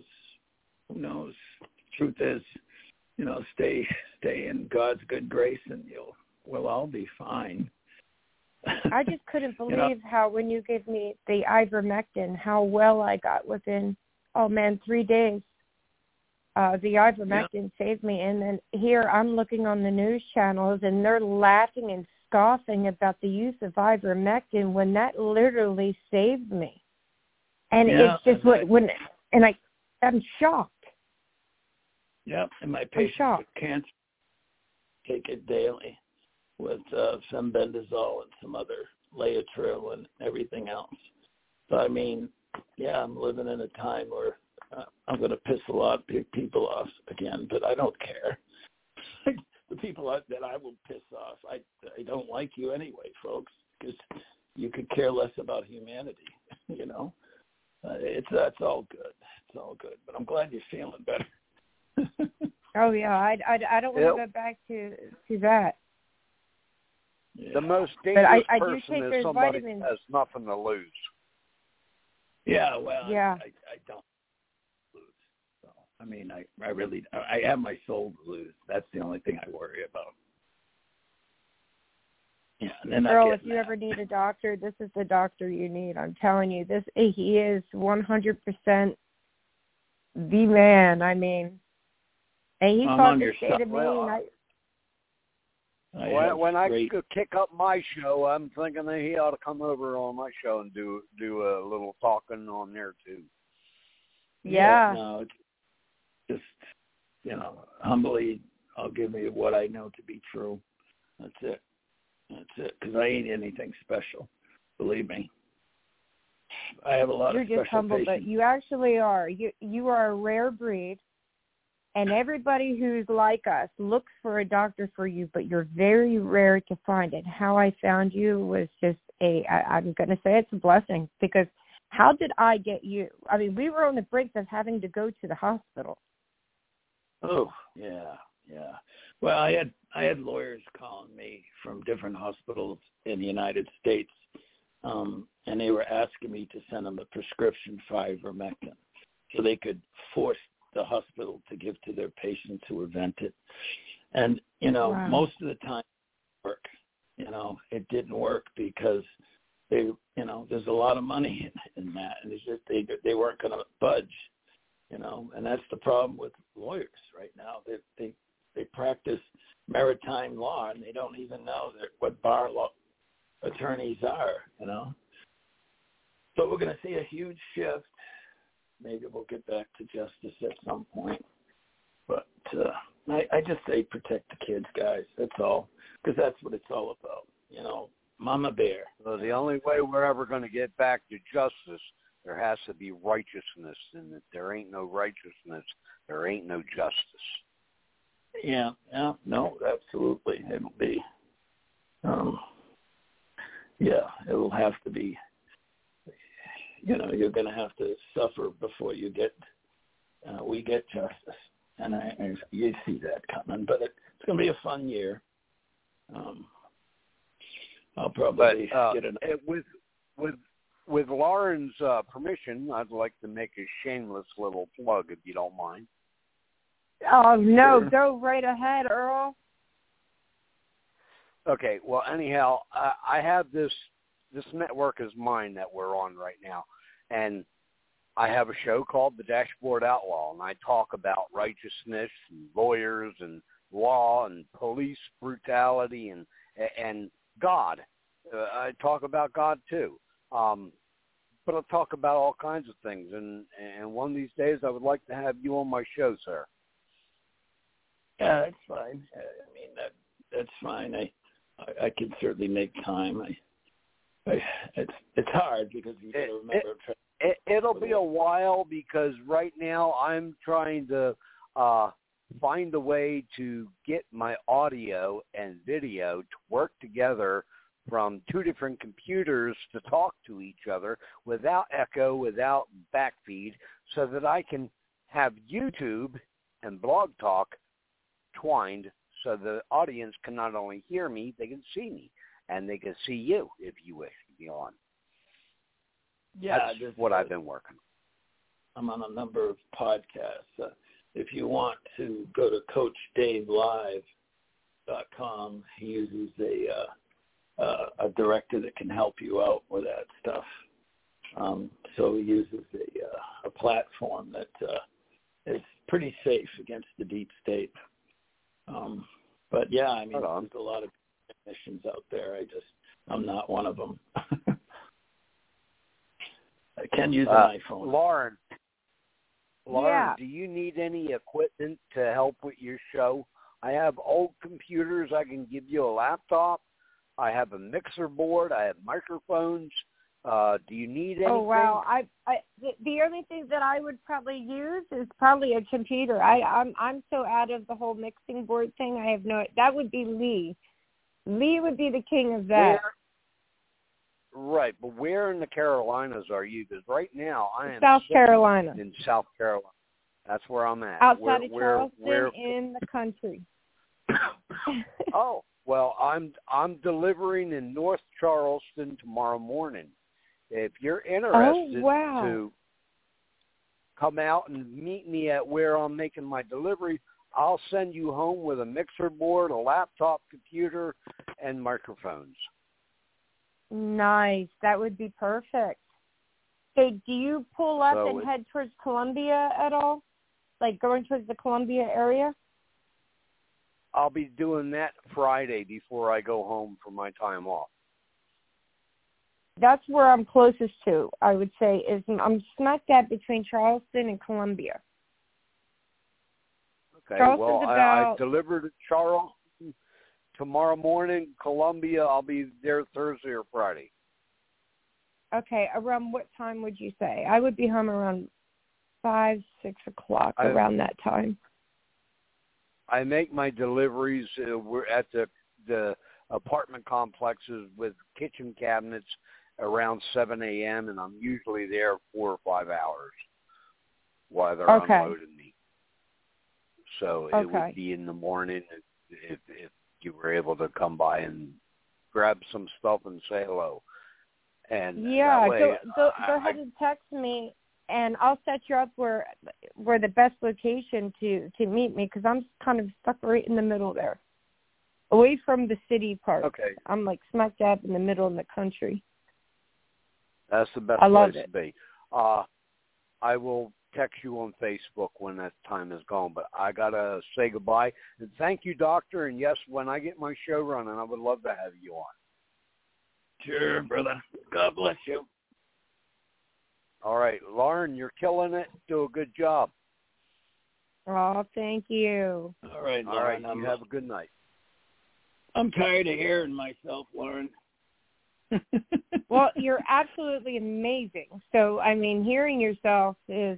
Truth is, stay in God's good grace, and we'll all be fine. I just couldn't believe how, when you gave me the ivermectin, how well I got within 3 days. The ivermectin saved me, and then here I'm looking on the news channels, and they're laughing and scoffing about the use of ivermectin when that literally saved me. And it's just I'm shocked. Yeah, and my patients with cancer take it daily with fenbendazole and some other Laetrile and everything else. So I mean, I'm living in a time where I'm going to piss a lot of people off again, but I don't care. The people that I will piss off, I don't like you anyway, folks, because you could care less about humanity. That's all good. It's all good. But I'm glad you're feeling better. Oh yeah, I don't want to go back to that. Yeah. The most dangerous I do person take is those somebody vitamins. that has nothing to lose. Yeah, well, yeah. I don't lose. So, I mean, I have my soul to lose. That's the only thing I worry about. Yeah, and then Earl, if you ever need a doctor, this is the doctor you need. I'm telling you, he is 100% the man. I mean, and he talked straight to me. When I kick up my show, I'm thinking that he ought to come over on my show and do a little talking on there too. Yeah. No, it's just humbly, I'll give you what I know to be true. That's it. Because I ain't anything special. Believe me. I have a lot of special You're just humble, patients. but you actually are. You are a rare breed. And everybody who's like us looks for a doctor for you, but you're very rare to find it. How I found you was just I'm going to say it's a blessing, because how did I get you? I mean, we were on the brink of having to go to the hospital. Oh, yeah. Well, I had lawyers calling me from different hospitals in the United States, and they were asking me to send them a prescription for ivermectin so they could force the hospital to give to their patients who were vented. And, wow. Most of the time it worked. It didn't work because there's a lot of money in that, and it's just they weren't going to budge, and that's the problem with lawyers right now. They practice maritime law, and they don't even know what bar law attorneys are, So we're going to see a huge shift. Maybe we'll get back to justice at some point. But I just say protect the kids, guys. That's all, because that's what it's all about. Mama Bear. So the only way we're ever going to get back to justice, there has to be righteousness. And if there ain't no righteousness, there ain't no justice. Yeah, no, absolutely. It'll be, it'll have to be. You're going to have to suffer before we get justice, and you see that coming. But it's going to be a fun year. I'll probably get with Lauren's permission. I'd like to make a shameless little plug, if you don't mind. Oh no, Sure. Go right ahead, Earl. Okay. Well, anyhow, I have this network is mine that we're on right now. And I have a show called The Dashboard Outlaw, and I talk about righteousness and lawyers and law and police brutality and God. I talk about God too. But I talk about all kinds of things. And one of these days I would like to have you on my show, sir. Yeah, that's fine. I mean, that's fine. I can certainly make time. It's hard because you got to remember. It'll be a while because right now I'm trying to find a way to get my audio and video to work together from two different computers to talk to each other without echo, without backfeed, so that I can have YouTube and Blog Talk twined so the audience can not only hear me, they can see me, and they can see you if you wish to be on. Yeah, that's what I've been working on. I'm on a number of podcasts. If you want to go to CoachDaveLive.com, he uses a director that can help you out with that stuff. So he uses a platform that is pretty safe against the deep state. But yeah, I mean, there's a lot of technicians out there. I'm not one of them. I can use an iPhone. Lauren, Yeah. do you need any equipment to help with your show? I have old computers. I can give you a laptop. I have a mixer board. I have microphones. Do you need anything? Oh wow! The only thing that I would probably use is probably a computer. I'm so out of the whole mixing board thing. I have no. That would be Lee. Lee would be the king of that. Right, but where in the Carolinas are you? Because right now I am South Carolina. In South Carolina. That's where I'm at. Outside of Charleston, in the country. Oh, well, I'm delivering in North Charleston tomorrow morning. If you're interested to come out and meet me at where I'm making my delivery, I'll send you home with a mixer board, a laptop computer, and microphones. Nice. That would be perfect. So do you pull up and head towards Columbia at all? Like going towards the Columbia area? I'll be doing that Friday before I go home for my time off. That's where I'm closest to, I would say. I'm smack dab between Charleston and Columbia. Okay, well, I delivered to Charleston tomorrow morning. Columbia, I'll be there Thursday or Friday. Okay, around what time would you say? I would be home around 5, 6 o'clock, around that time. I make my deliveries. We're at the apartment complexes with kitchen cabinets around 7 a.m., and I'm usually there 4 or 5 hours while they're unloading me. So it would be in the morning if you were able to come by and grab some stuff and say hello. And yeah, way, go ahead and text me, and I'll set you up where the best location to meet me, because I'm kind of stuck right in the middle there, away from the city part. Okay. I'm like smack dab in the middle in the country. That's the best place to be. I will text you on Facebook when that time is gone, but I got to say goodbye. And thank you, Doctor. And yes, when I get my show running, I would love to have you on. Sure, brother. God bless you. All right. Lauren, you're killing it. Do a good job. Oh, thank you. All right, Lauren. All right. You have a good night. I'm tired of hearing myself, Lauren. Well, you're absolutely amazing. So, I mean, hearing yourself is,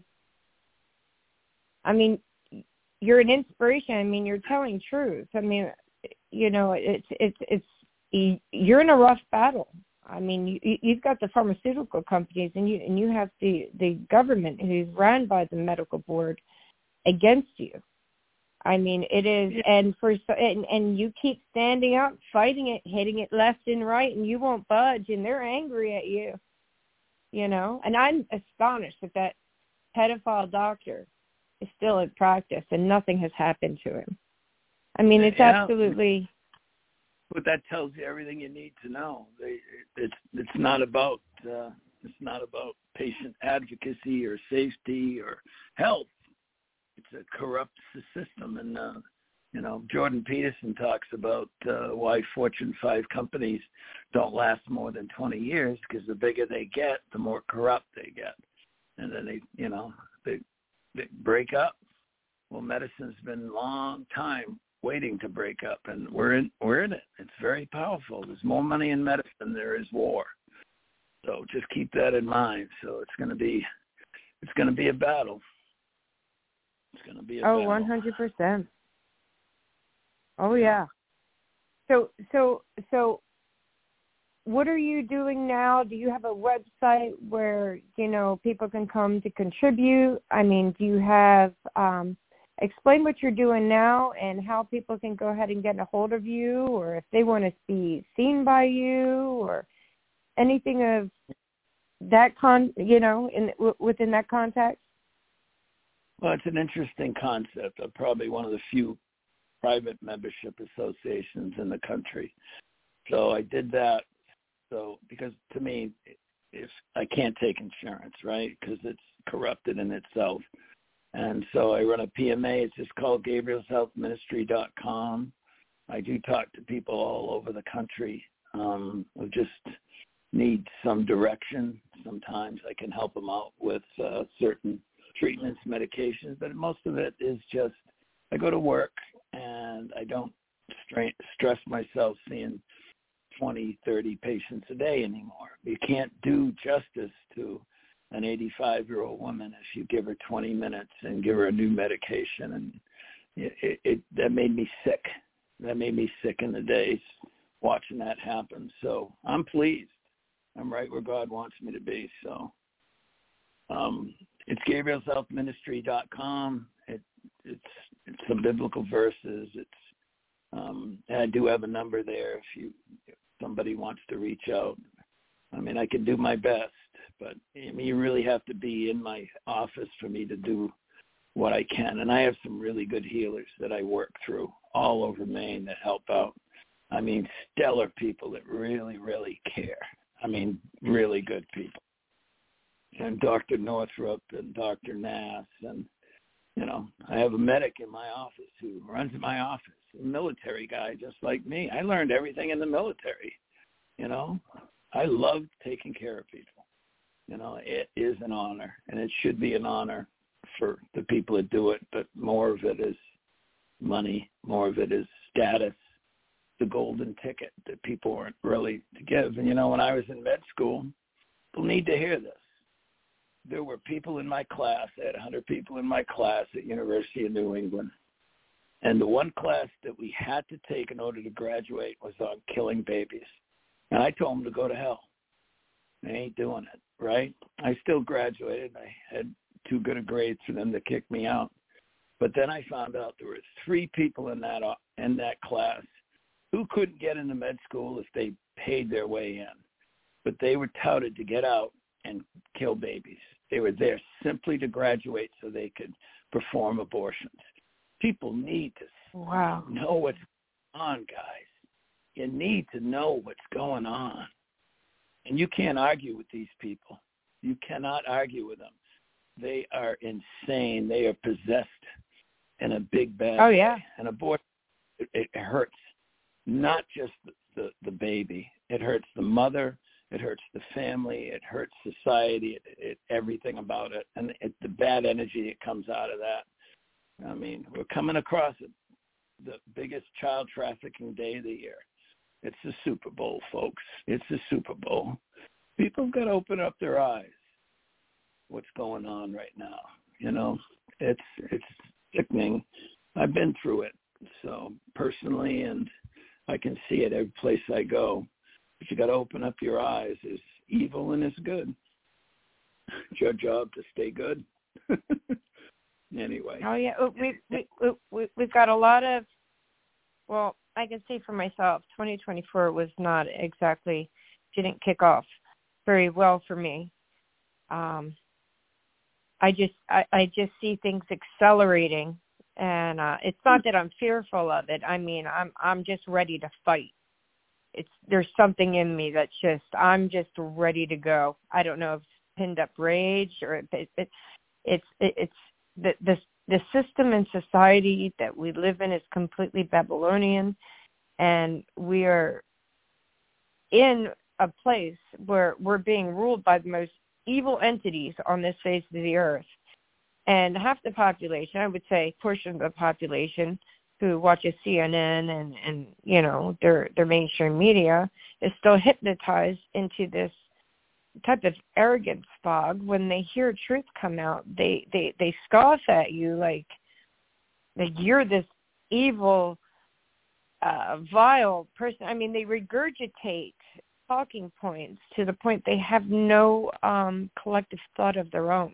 I mean, you're an inspiration. I mean, you're telling truth. I mean, you know, you're in a rough battle. I mean, you've got the pharmaceutical companies, and you have the government who's run by the medical board against you. I mean, it is, and you keep standing up, fighting it, hitting it left and right, and you won't budge, and they're angry at you, you know. And I'm astonished that pedophile doctor is still in practice and nothing has happened to him. I mean, it's absolutely. But that tells you everything you need to know. It's not about patient advocacy or safety or health. It's a corrupt system, and you know, Jordan Peterson talks about why Fortune 5 companies don't last more than 20 years, because the bigger they get, the more corrupt they get, and then they break up. Well, medicine's been a long time waiting to break up, and we're in it. It's very powerful. There's more money in medicine than there is war. So just keep that in mind. So it's going to be a battle. It's going to be a battle. 100%. Oh yeah. So what are you doing now? Do you have a website where, people can come to contribute? I mean, do you have, explain what you're doing now and how people can go ahead and get a hold of you, or if they want to be seen by you, or anything of that within that context? Well, it's an interesting concept. I'm probably one of the few private membership associations in the country. So I did that. So because to me, if I can't take insurance, right? Because it's corrupted in itself. And so I run a PMA. It's just called Gabriel'sHealthMinistry.com. I do talk to people all over the country who just need some direction. Sometimes I can help them out with certain treatments, medications, but most of it is just I go to work and I don't stress myself seeing 20, 30 patients a day anymore. You can't do justice to an 85-year-old woman if you give her 20 minutes and give her a new medication. And that made me sick. That made me sick in the days watching that happen. So I'm pleased. I'm right where God wants me to be. So it's Gabriel'sHealthMinistry.com. It's some biblical verses. I do have a number there if somebody wants to reach out. I mean, I can do my best, but you really have to be in my office for me to do what I can. And I have some really good healers that I work through all over Maine that help out. I mean, stellar people that really, really care. I mean, really good people. And Dr. Northrup and Dr. Nass. And, I have a medic in my office who runs my office, a military guy just like me. I learned everything in the military, I love taking care of people. It is an honor, and it should be an honor for the people that do it, but more of it is money, more of it is status, the golden ticket that people weren't really to give. And, when I was in med school, people need to hear this. There were people in my class, I had 100 people in my class at University of New England, and the one class that we had to take in order to graduate was on killing babies. And I told them to go to hell. They ain't doing it, right? I still graduated. I had too good a grades for them to kick me out. But then I found out there were 3 people in that class who couldn't get into med school if they paid their way in. But they were touted to get out and kill babies. They were there simply to graduate so they could perform abortions. People need to know what's going on, guys. You need to know what's going on. And you can't argue with these people. You cannot argue with them. They are insane. They are possessed in a big bad way. Yeah. And abortion, it hurts not just the baby. It hurts the mother. It hurts the family. It hurts society. Everything about it. And the bad energy that comes out of that. I mean, we're coming across the biggest child trafficking day of the year. It's the Super Bowl, folks. It's the Super Bowl. People have got to open up their eyes. What's going on right now? It's sickening. I've been through it, so personally, and I can see it every place I go. But you got to open up your eyes. There's evil and it's good. It's your job to stay good. Anyway. Oh yeah, we've got a lot of. Well, I can say for myself, 2024 was not exactly didn't kick off very well for me. I just see things accelerating, and it's not that I'm fearful of it. I mean, I'm just ready to fight. There's something in me that's I'm just ready to go. I don't know if it's pinned up rage or it's the system and society that we live in is completely Babylonian, and we are in a place where we're being ruled by the most evil entities on this face of the earth. And half the population, I would say portion of the population who watches CNN and their mainstream media is still hypnotized into this type of arrogance fog. When they hear truth come out, they scoff at you like you're this evil, vile person. I mean, they regurgitate talking points to the point they have no collective thought of their own.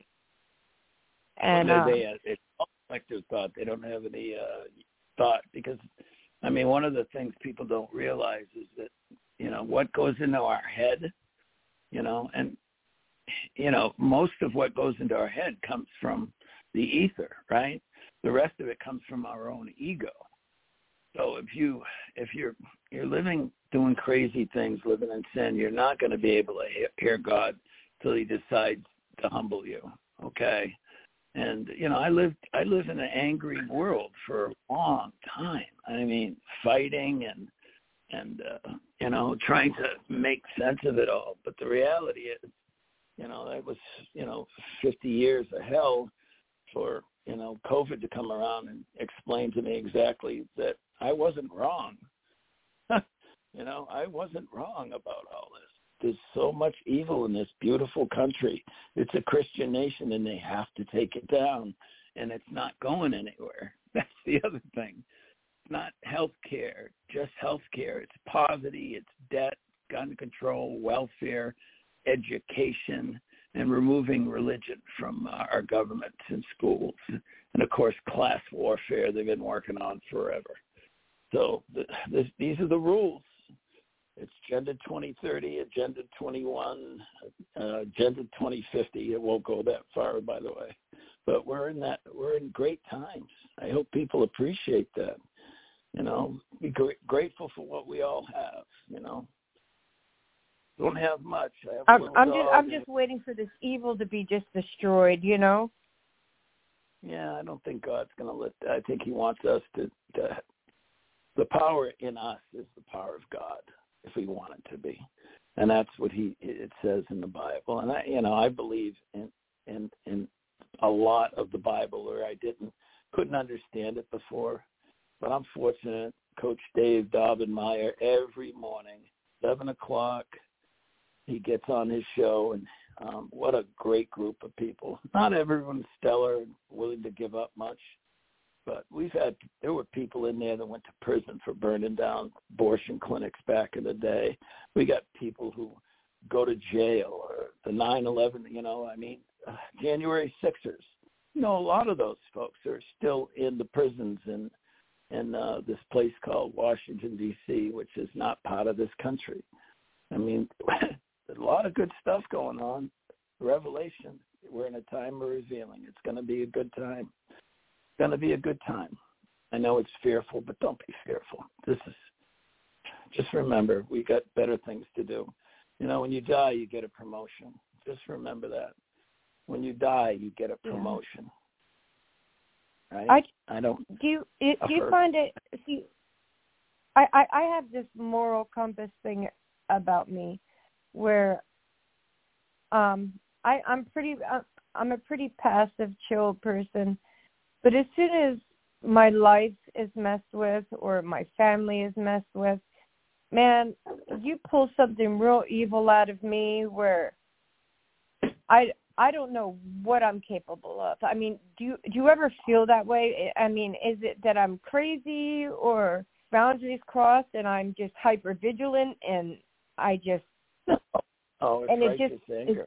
And it's collective thought. They don't have any thought because, I mean, one of the things people don't realize is that, you know, what goes into our head, you know, and, you know, most of what goes into our head comes from the ether, right? The rest of it comes from our own ego. So if you're living, doing crazy things, living in sin, you're not going to be able to hear God till He decides to humble you. Okay, and you know, I live in an angry world for a long time. I mean, fighting and you know, trying to make sense of it all. But the reality is, you know, that was, you know, 50 years of hell for, you know, COVID to come around and explain to me exactly that I wasn't wrong. You know, I wasn't wrong about all this. There's so much evil in this beautiful country. It's a Christian nation, and they have to take it down, and it's not going anywhere. That's the other thing. It's not health care, just health care. It's poverty, it's debt, gun control, welfare, education, and removing religion from our governments and schools. And, of course, class warfare they've been working on forever. So these are the rules. It's Agenda 2030, Agenda 21, Agenda 2050. It won't go that far, by the way. But we're in great times. I hope people appreciate that. You know, be grateful for what we all have, you know. Don't have much. I'm just waiting for this evil to be just destroyed, you know? Yeah, I don't think God's going to let that. I think He wants us to the power in us is the power of God, if we want it to be. And that's what it says in the Bible. And I believe in a lot of the Bible where I couldn't understand it before. But I'm fortunate. Coach Dave Daubenmire, every morning, 7 o'clock, he gets on his show, and what a great group of people. Not everyone's stellar and willing to give up much, but there were people in there that went to prison for burning down abortion clinics back in the day. We got people who go to jail, or the 9/11, you know, I mean, January 6ers. You know, a lot of those folks are still in the prisons in this place called Washington, D.C., which is not part of this country. I mean, there's a lot of good stuff going on. Revelation. We're in a time of revealing. It's going to be a good time. It's going to be a good time. I know it's fearful, but don't be fearful. Just remember, we got better things to do. You know, when you die, you get a promotion. Just remember that. When you die, you get a promotion. Right? Do you find it? See, I have this moral compass thing about me, where I'm a pretty passive, chill person, but as soon as my life is messed with or my family is messed with, man, you pull something real evil out of me where I don't know what I'm capable of. I mean, do you ever feel that way? I mean, is it that I'm crazy or boundaries crossed and I'm just hyper vigilant and I just it's and righteous it just anger.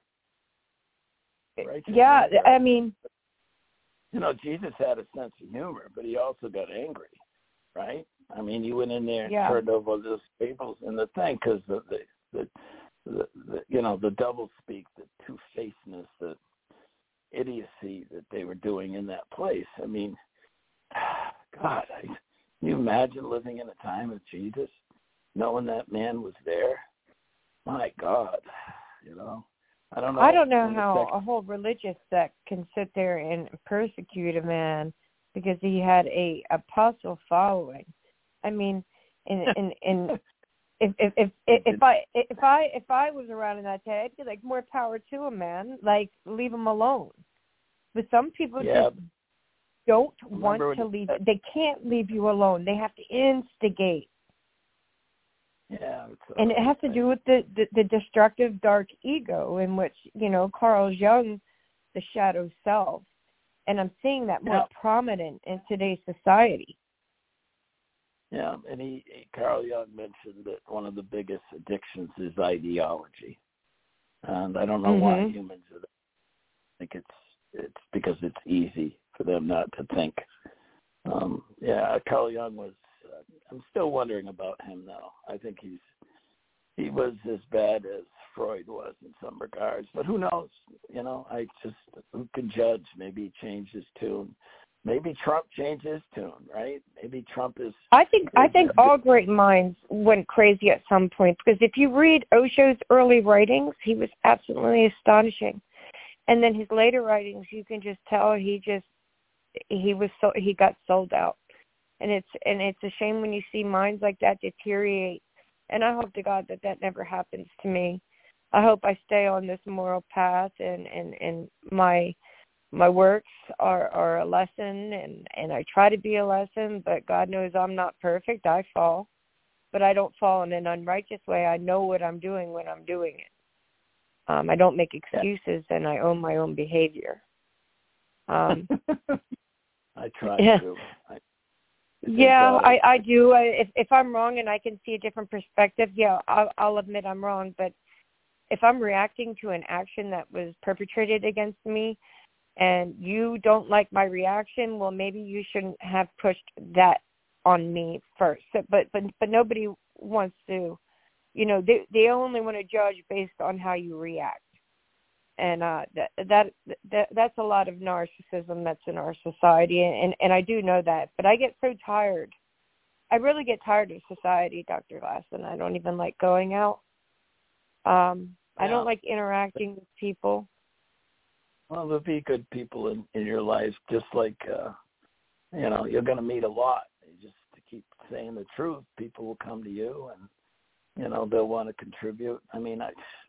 Anger. I mean, you know, Jesus had a sense of humor, but he also got angry, right? I mean, he went in there and turned over those tables and the thing, because the you know, the double speak, the two-facedness, the idiocy that they were doing in that place. I mean, God, can you imagine living in a time of Jesus, knowing that man was there? My God, you know. I don't know how a whole religious sect can sit there and persecute a man because he had a apostle following. I mean, in If I was around in that day, I'd be like, more power to him, man. Like, leave him alone. But some people just don't want to leave. They can't leave you alone. They have to instigate. Yeah. And it has to do with the destructive dark ego in which, you know, Carl Jung, the shadow self. And I'm seeing that more prominent in today's society. Yeah, and Carl Jung mentioned that one of the biggest addictions is ideology, and I don't know why humans are. I think it's because it's easy for them not to think. Carl Jung was. I'm still wondering about him though. I think he was as bad as Freud was in some regards, but who knows? Who can judge? Maybe he changed his tune. Maybe Trump changed his tune, right? Maybe Trump is. I think all great minds went crazy at some point, because if you read Osho's early writings, he was absolutely astonishing, and then his later writings, you can just tell he got sold out, and it's a shame when you see minds like that deteriorate. And I hope to God that never happens to me. I hope I stay on this moral path, and my works are a lesson, and I try to be a lesson, but God knows I'm not perfect. I fall, but I don't fall in an unrighteous way. I know what I'm doing when I'm doing it. I don't make excuses, and I own my own behavior. I try to. I do. If I'm wrong and I can see a different perspective, I'll admit I'm wrong. But if I'm reacting to an action that was perpetrated against me, and you don't like my reaction, well, maybe you shouldn't have pushed that on me first. So, but nobody wants to, they only want to judge based on how you react, and that's a lot of narcissism that's in our society, and I do know that. But I get so tired. I really get tired of society, Dr. Glasson. I don't even like going out. I don't like interacting with people. Well, there'll be good people in your life, just like, you're going to meet a lot. Just to keep saying the truth, people will come to you, and, they'll want to contribute. I mean,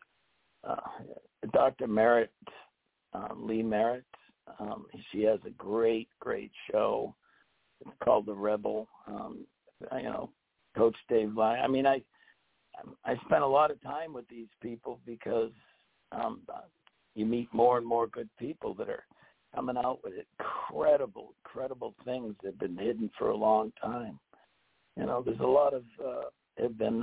Dr. Merritt, Lee Merritt, she has a great, great show. It's called The Rebel. Coach Dave Lyon. I mean, I spent a lot of time with these people because you meet more and more good people that are coming out with incredible things that have been hidden for a long time. There's a lot of have been,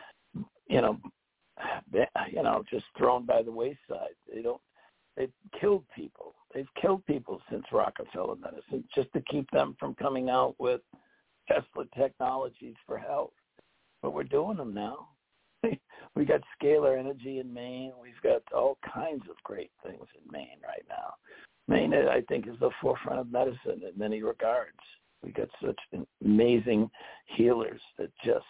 just thrown by the wayside. They've killed people. They've killed people since Rockefeller medicine just to keep them from coming out with Tesla technologies for health. But we're doing them now. We got scalar energy in Maine. We've got all kinds of great things in Maine right now. Maine, I think, is the forefront of medicine in many regards. We got such amazing healers that just,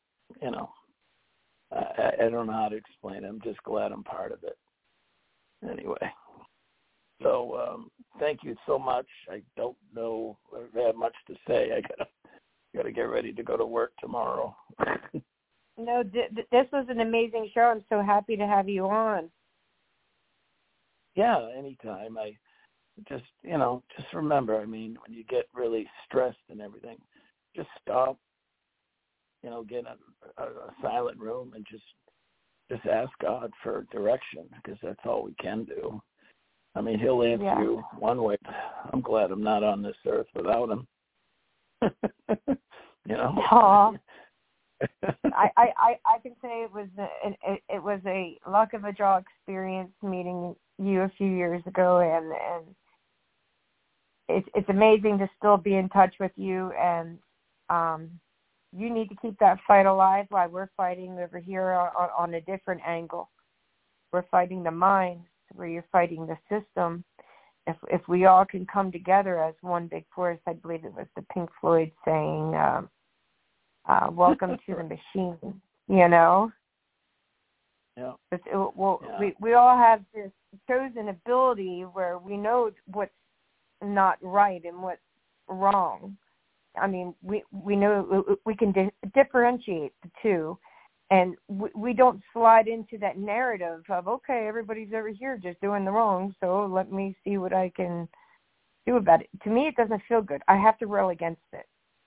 I don't know how to explain it. I'm just glad I'm part of it. Anyway, so thank you so much. I don't know if I have much to say. I gotta get ready to go to work tomorrow. No, this was an amazing show. I'm so happy to have you on. Yeah, anytime. I just remember, I mean, when you get really stressed and everything, just stop, get in a silent room and just ask God for direction, because that's all we can do. I mean, he'll answer you one way. I'm glad I'm not on this earth without him. Aww. I can say it was a luck of a draw experience meeting you a few years ago, and it's amazing to still be in touch with you, and you need to keep that fight alive while we're fighting over here on a different angle. We're fighting the mind, where you're fighting the system. If we all can come together as one big force, I believe it was the Pink Floyd saying, welcome to the machine, Yeah. We all have this chosen ability where we know what's not right and what's wrong. I mean, we know we can differentiate the two, and we don't slide into that narrative of, okay, everybody's over here just doing the wrong, so let me see what I can do about it. To me, it doesn't feel good. I have to rail against it.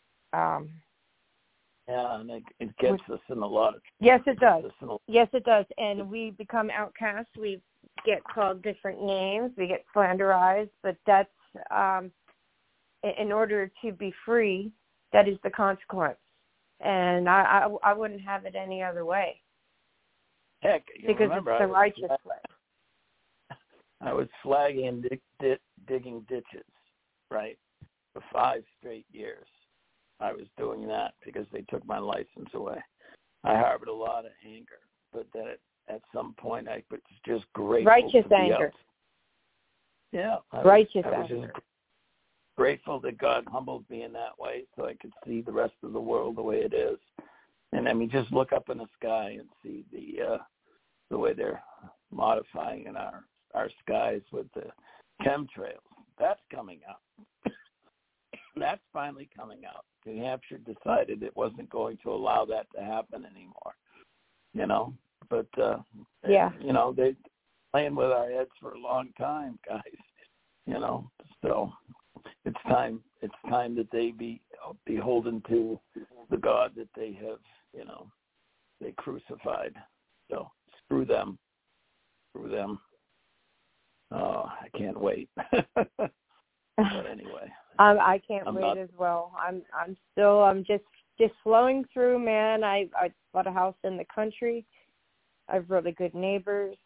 Yeah, and it gets us in a lot of trouble. Yes, it does. Yes, it does. And we become outcasts. We get called different names. We get slanderized. But that's, in order to be free, that is the consequence. and I wouldn't have it any other way. Heck, because remember, it's the righteous way. I was flagging and digging ditches, right, for 5 straight years. I was doing that because they took my license away. I harbored a lot of anger, but then at some point I was just grateful. Righteous to anger. Yeah. I righteous was anger. just grateful that God humbled me in that way so I could see the rest of the world the way it is. And, I mean, just look up in the sky and see the way they're modifying in our skies with the chemtrails. That's coming out. That's finally coming out. New Hampshire decided it wasn't going to allow that to happen anymore, you know. But, yeah, you know, they're playing with our heads for a long time, guys, you know. So it's time that they be beholden to the God that they have, you know, they crucified. So screw them. Oh, I can't wait. But anyway, I can't wait as well. I'm just flowing through, man. I bought a house in the country. I have really good neighbors.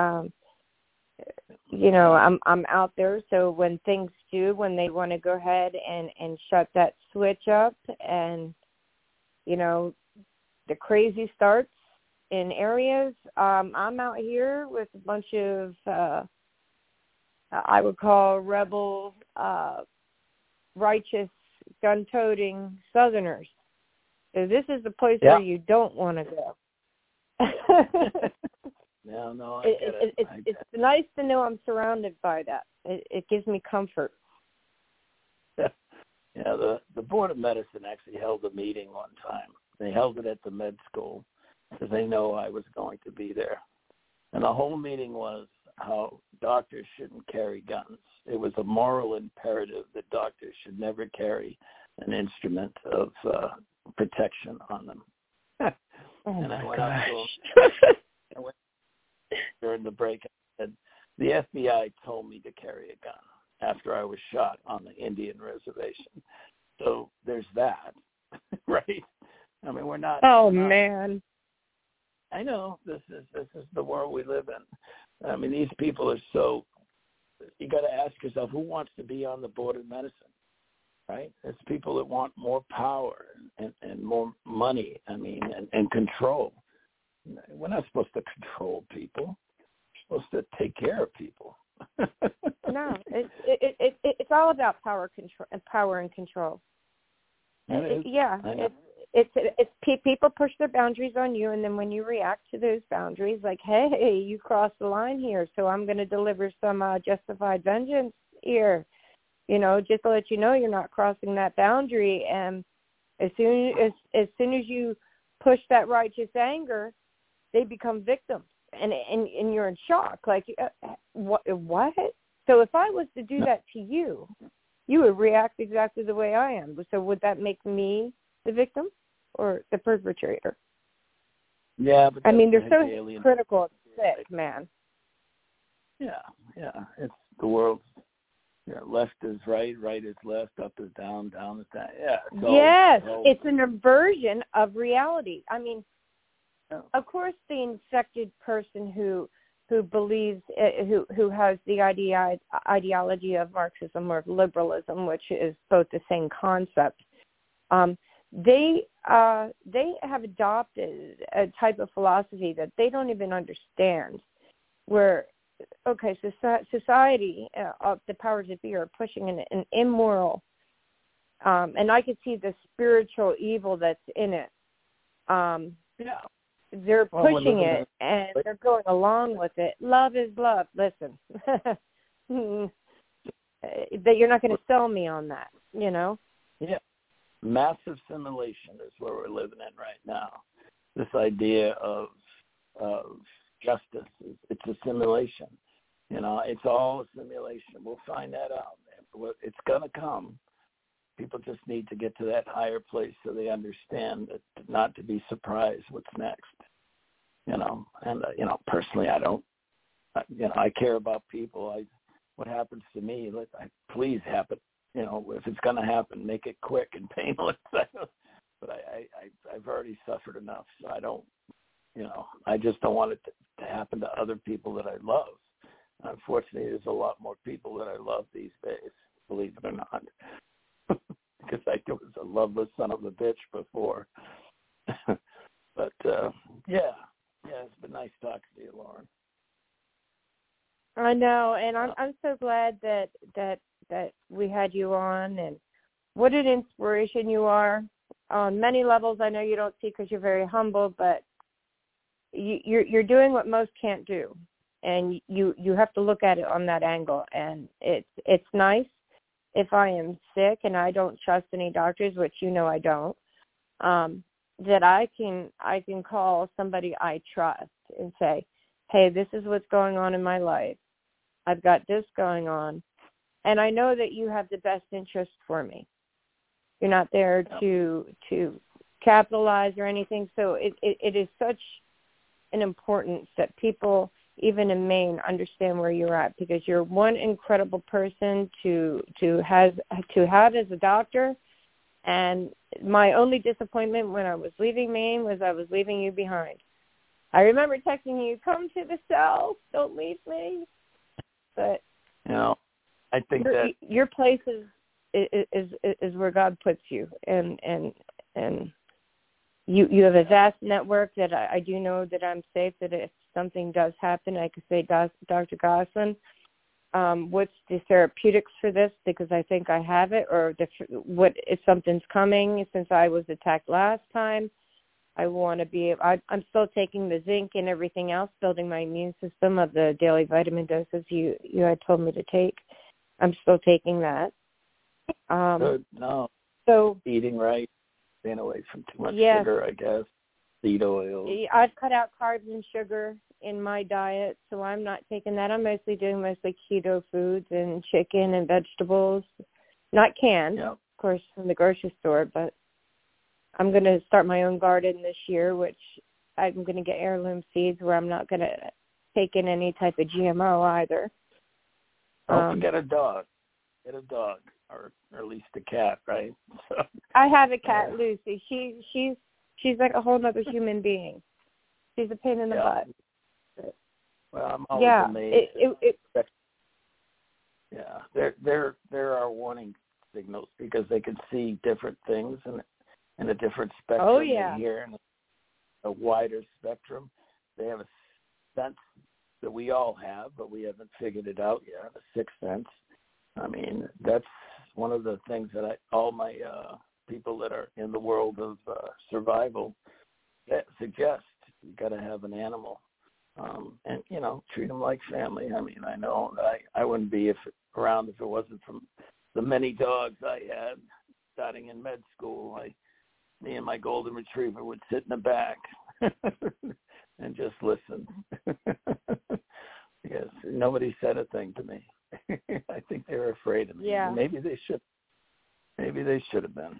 You know, I'm out there. So when things when they want to go ahead and shut that switch up, and you know, the crazy starts in areas. I'm out here with a bunch of I would call rebel, righteous, gun-toting Southerners. So this is the place where you don't want to go. No, it's nice to know I'm surrounded by that. It gives me comfort. Yeah, the Board of Medicine actually held a meeting one time. They held it at the med school because they know I was going to be there. And the whole meeting was how doctors shouldn't carry guns. It was a moral imperative that doctors should never carry an instrument of protection on them. And I went up to them during the break and said, the FBI told me to carry a gun after I was shot on the Indian reservation. So there's that, right? I mean, we're not. Man. I know this is the world we live in. I mean, these people are so. You got to ask yourself, who wants to be on the Board of Medicine, right? It's people that want more power and more money. I mean, and control. We're not supposed to control people. We're supposed to take care of people. No, it's all about power and control. It's people push their boundaries on you, and then when you react to those boundaries, like, hey, you crossed the line here, so I'm going to deliver some justified vengeance here, you know, just to let you know you're not crossing that boundary. And as soon as you push that righteous anger, they become victims, and you're in shock, like, what? So if I was to do that to you, you would react exactly the way I am. So would that make me the victim or the perpetrator? Yeah, but I mean, they're so critical and sick, man. Yeah, it's the world. Yeah, left is right, right is left, up is down, down is down. Yeah. It's an inversion of reality. I mean, of course, the infected person who believes, who has the ideology of Marxism or liberalism, which is both the same concept, they have adopted a type of philosophy that they don't even understand. Where, okay, society, the powers that be, are pushing an immoral, and I could see the spiritual evil that's in it. They're pushing it, and they're going along with it. Love is love. Listen, that you're not going to sell me on that, you know? Yeah. Massive simulation is where we're living in right now. This idea of justice, it's a simulation. You know, it's all a simulation. We'll find that out. It's going to come. People just need to get to that higher place so they understand that not to be surprised what's next. You know, and personally, I don't. I care about people. What happens to me, please happen. You know, if it's going to happen, make it quick and painless. But I I've already suffered enough. So I don't, I just don't want it to happen to other people that I love. Unfortunately, there's a lot more people that I love these days, believe it or not, because I was a loveless son of a bitch before. But, it's been nice talking to you, Lauren. I know, and I'm so glad that we had you on, and what an inspiration you are. On many levels, I know you don't see because you're very humble, but you're doing what most can't do, and you have to look at it on that angle. And it's nice if I am sick and I don't trust any doctors, which I don't, that I can call somebody I trust and say, hey, this is what's going on in my life. I've got this going on, and I know that you have the best interest for me. You're not there to capitalize or anything. So it is such an importance that people, even in Maine, understand where you're at, because you're one incredible person to have as a doctor. And my only disappointment when I was leaving Maine was I was leaving you behind. I remember texting you, come to the cell, don't leave me. But I think that your place is where God puts you, and you have a vast network that I do know that I'm safe, that if something does happen, I could say, Dr. Gosselin, what's the therapeutics for this? Because I think I have it, or what if something's coming since I was attacked last time. I want to be, I'm still taking the zinc and everything else, building my immune system of the daily vitamin doses you had told me to take. I'm still taking that. Good. No. So eating right, staying away from too much sugar, I guess. Seed oil. I've cut out carbs and sugar in my diet, so I'm not taking that. I'm mostly keto foods and chicken and vegetables, not canned, of course, from the grocery store, but I'm going to start my own garden this year, which I'm going to get heirloom seeds where I'm not going to take in any type of GMO either. Don't forget a dog. Get a dog, or at least a cat, right? So, I have a cat, Lucy. She's like a whole other human being. She's a pain in the butt. Well, I'm always amazed. There are warning signals because they can see different things in a different spectrum. Oh, yeah. They hear in a wider spectrum. They have a sense that we all have, but we haven't figured it out yet, a sixth sense. I mean, that's one of the things that all my people that are in the world of survival suggest. You got to have an animal, and treat them like family. I mean, I know that I wouldn't be around if it wasn't from the many dogs I had starting in med school. Me and my golden retriever would sit in the back and just listen. Because nobody said a thing to me. I think they were afraid of me. Yeah. Maybe they should have been.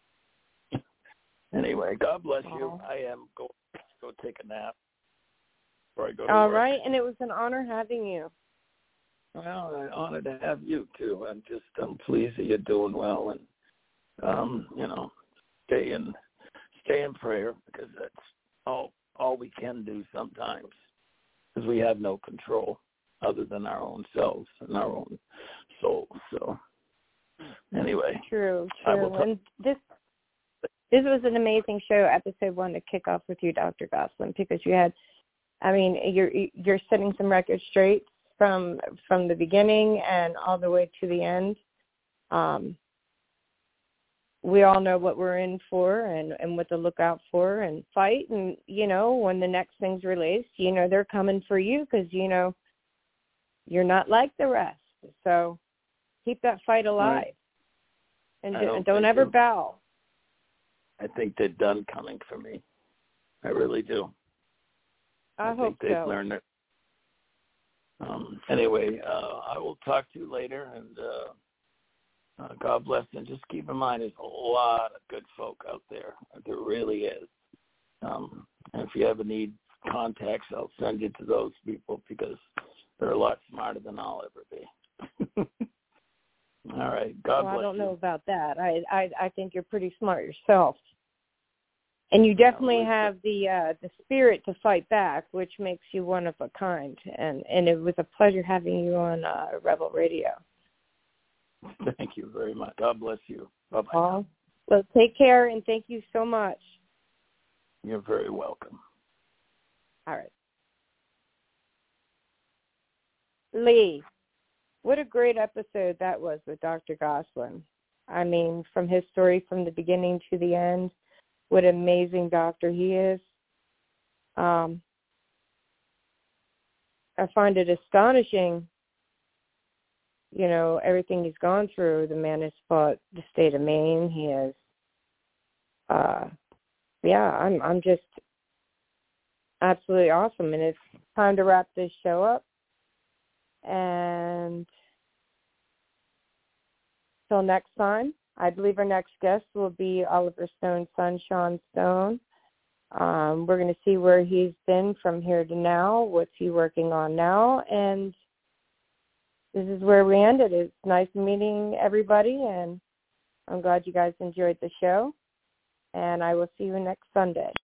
Anyway, God bless you. I am going to go take a nap before I go to work. All right, and it was an honor having you. Well, an honor to have you too. I'm pleased that you're doing well, and stay in prayer, because that's all we can do sometimes, because we have no control other than our own selves and our own souls. So anyway, true. And this was an amazing show, episode 1, to kick off with you, Dr. Gosselin, because you're setting some records straight from the beginning and all the way to the end. We all know what we're in for and what to look out for and fight. And, when the next thing's released, they're coming for you, because, you're not like the rest. So keep that fight alive. Right. And don't ever bow. I think they're done coming for me. I really do. I hope think they've so. learned it. Anyway, I will talk to you later, and God bless. And just keep in mind, there's a lot of good folk out there. There really is. And if you ever need contacts, I'll send you to those people, because they're a lot smarter than I'll ever be. All right. God bless you. I don't know about that. I think you're pretty smart yourself. And you definitely have the spirit to fight back, which makes you one of a kind. And it was a pleasure having you on Rebel Radio. Thank you very much. God bless you. Bye-bye. Well, take care, and thank you so much. You're very welcome. All right. Lee, what a great episode that was with Dr. Gosselin. I mean, from his story from the beginning to the end, what an amazing doctor he is. I find it astonishing, you know, everything he's gone through. The man has fought the state of Maine. He has, I'm just absolutely awesome. And it's time to wrap this show up. And till next time, I believe our next guest will be Oliver Stone's son, Sean Stone. We're going to see where he's been from here to now, what's he working on now, and this is where we ended. It's nice meeting everybody, and I'm glad you guys enjoyed the show, and I will see you next Sunday.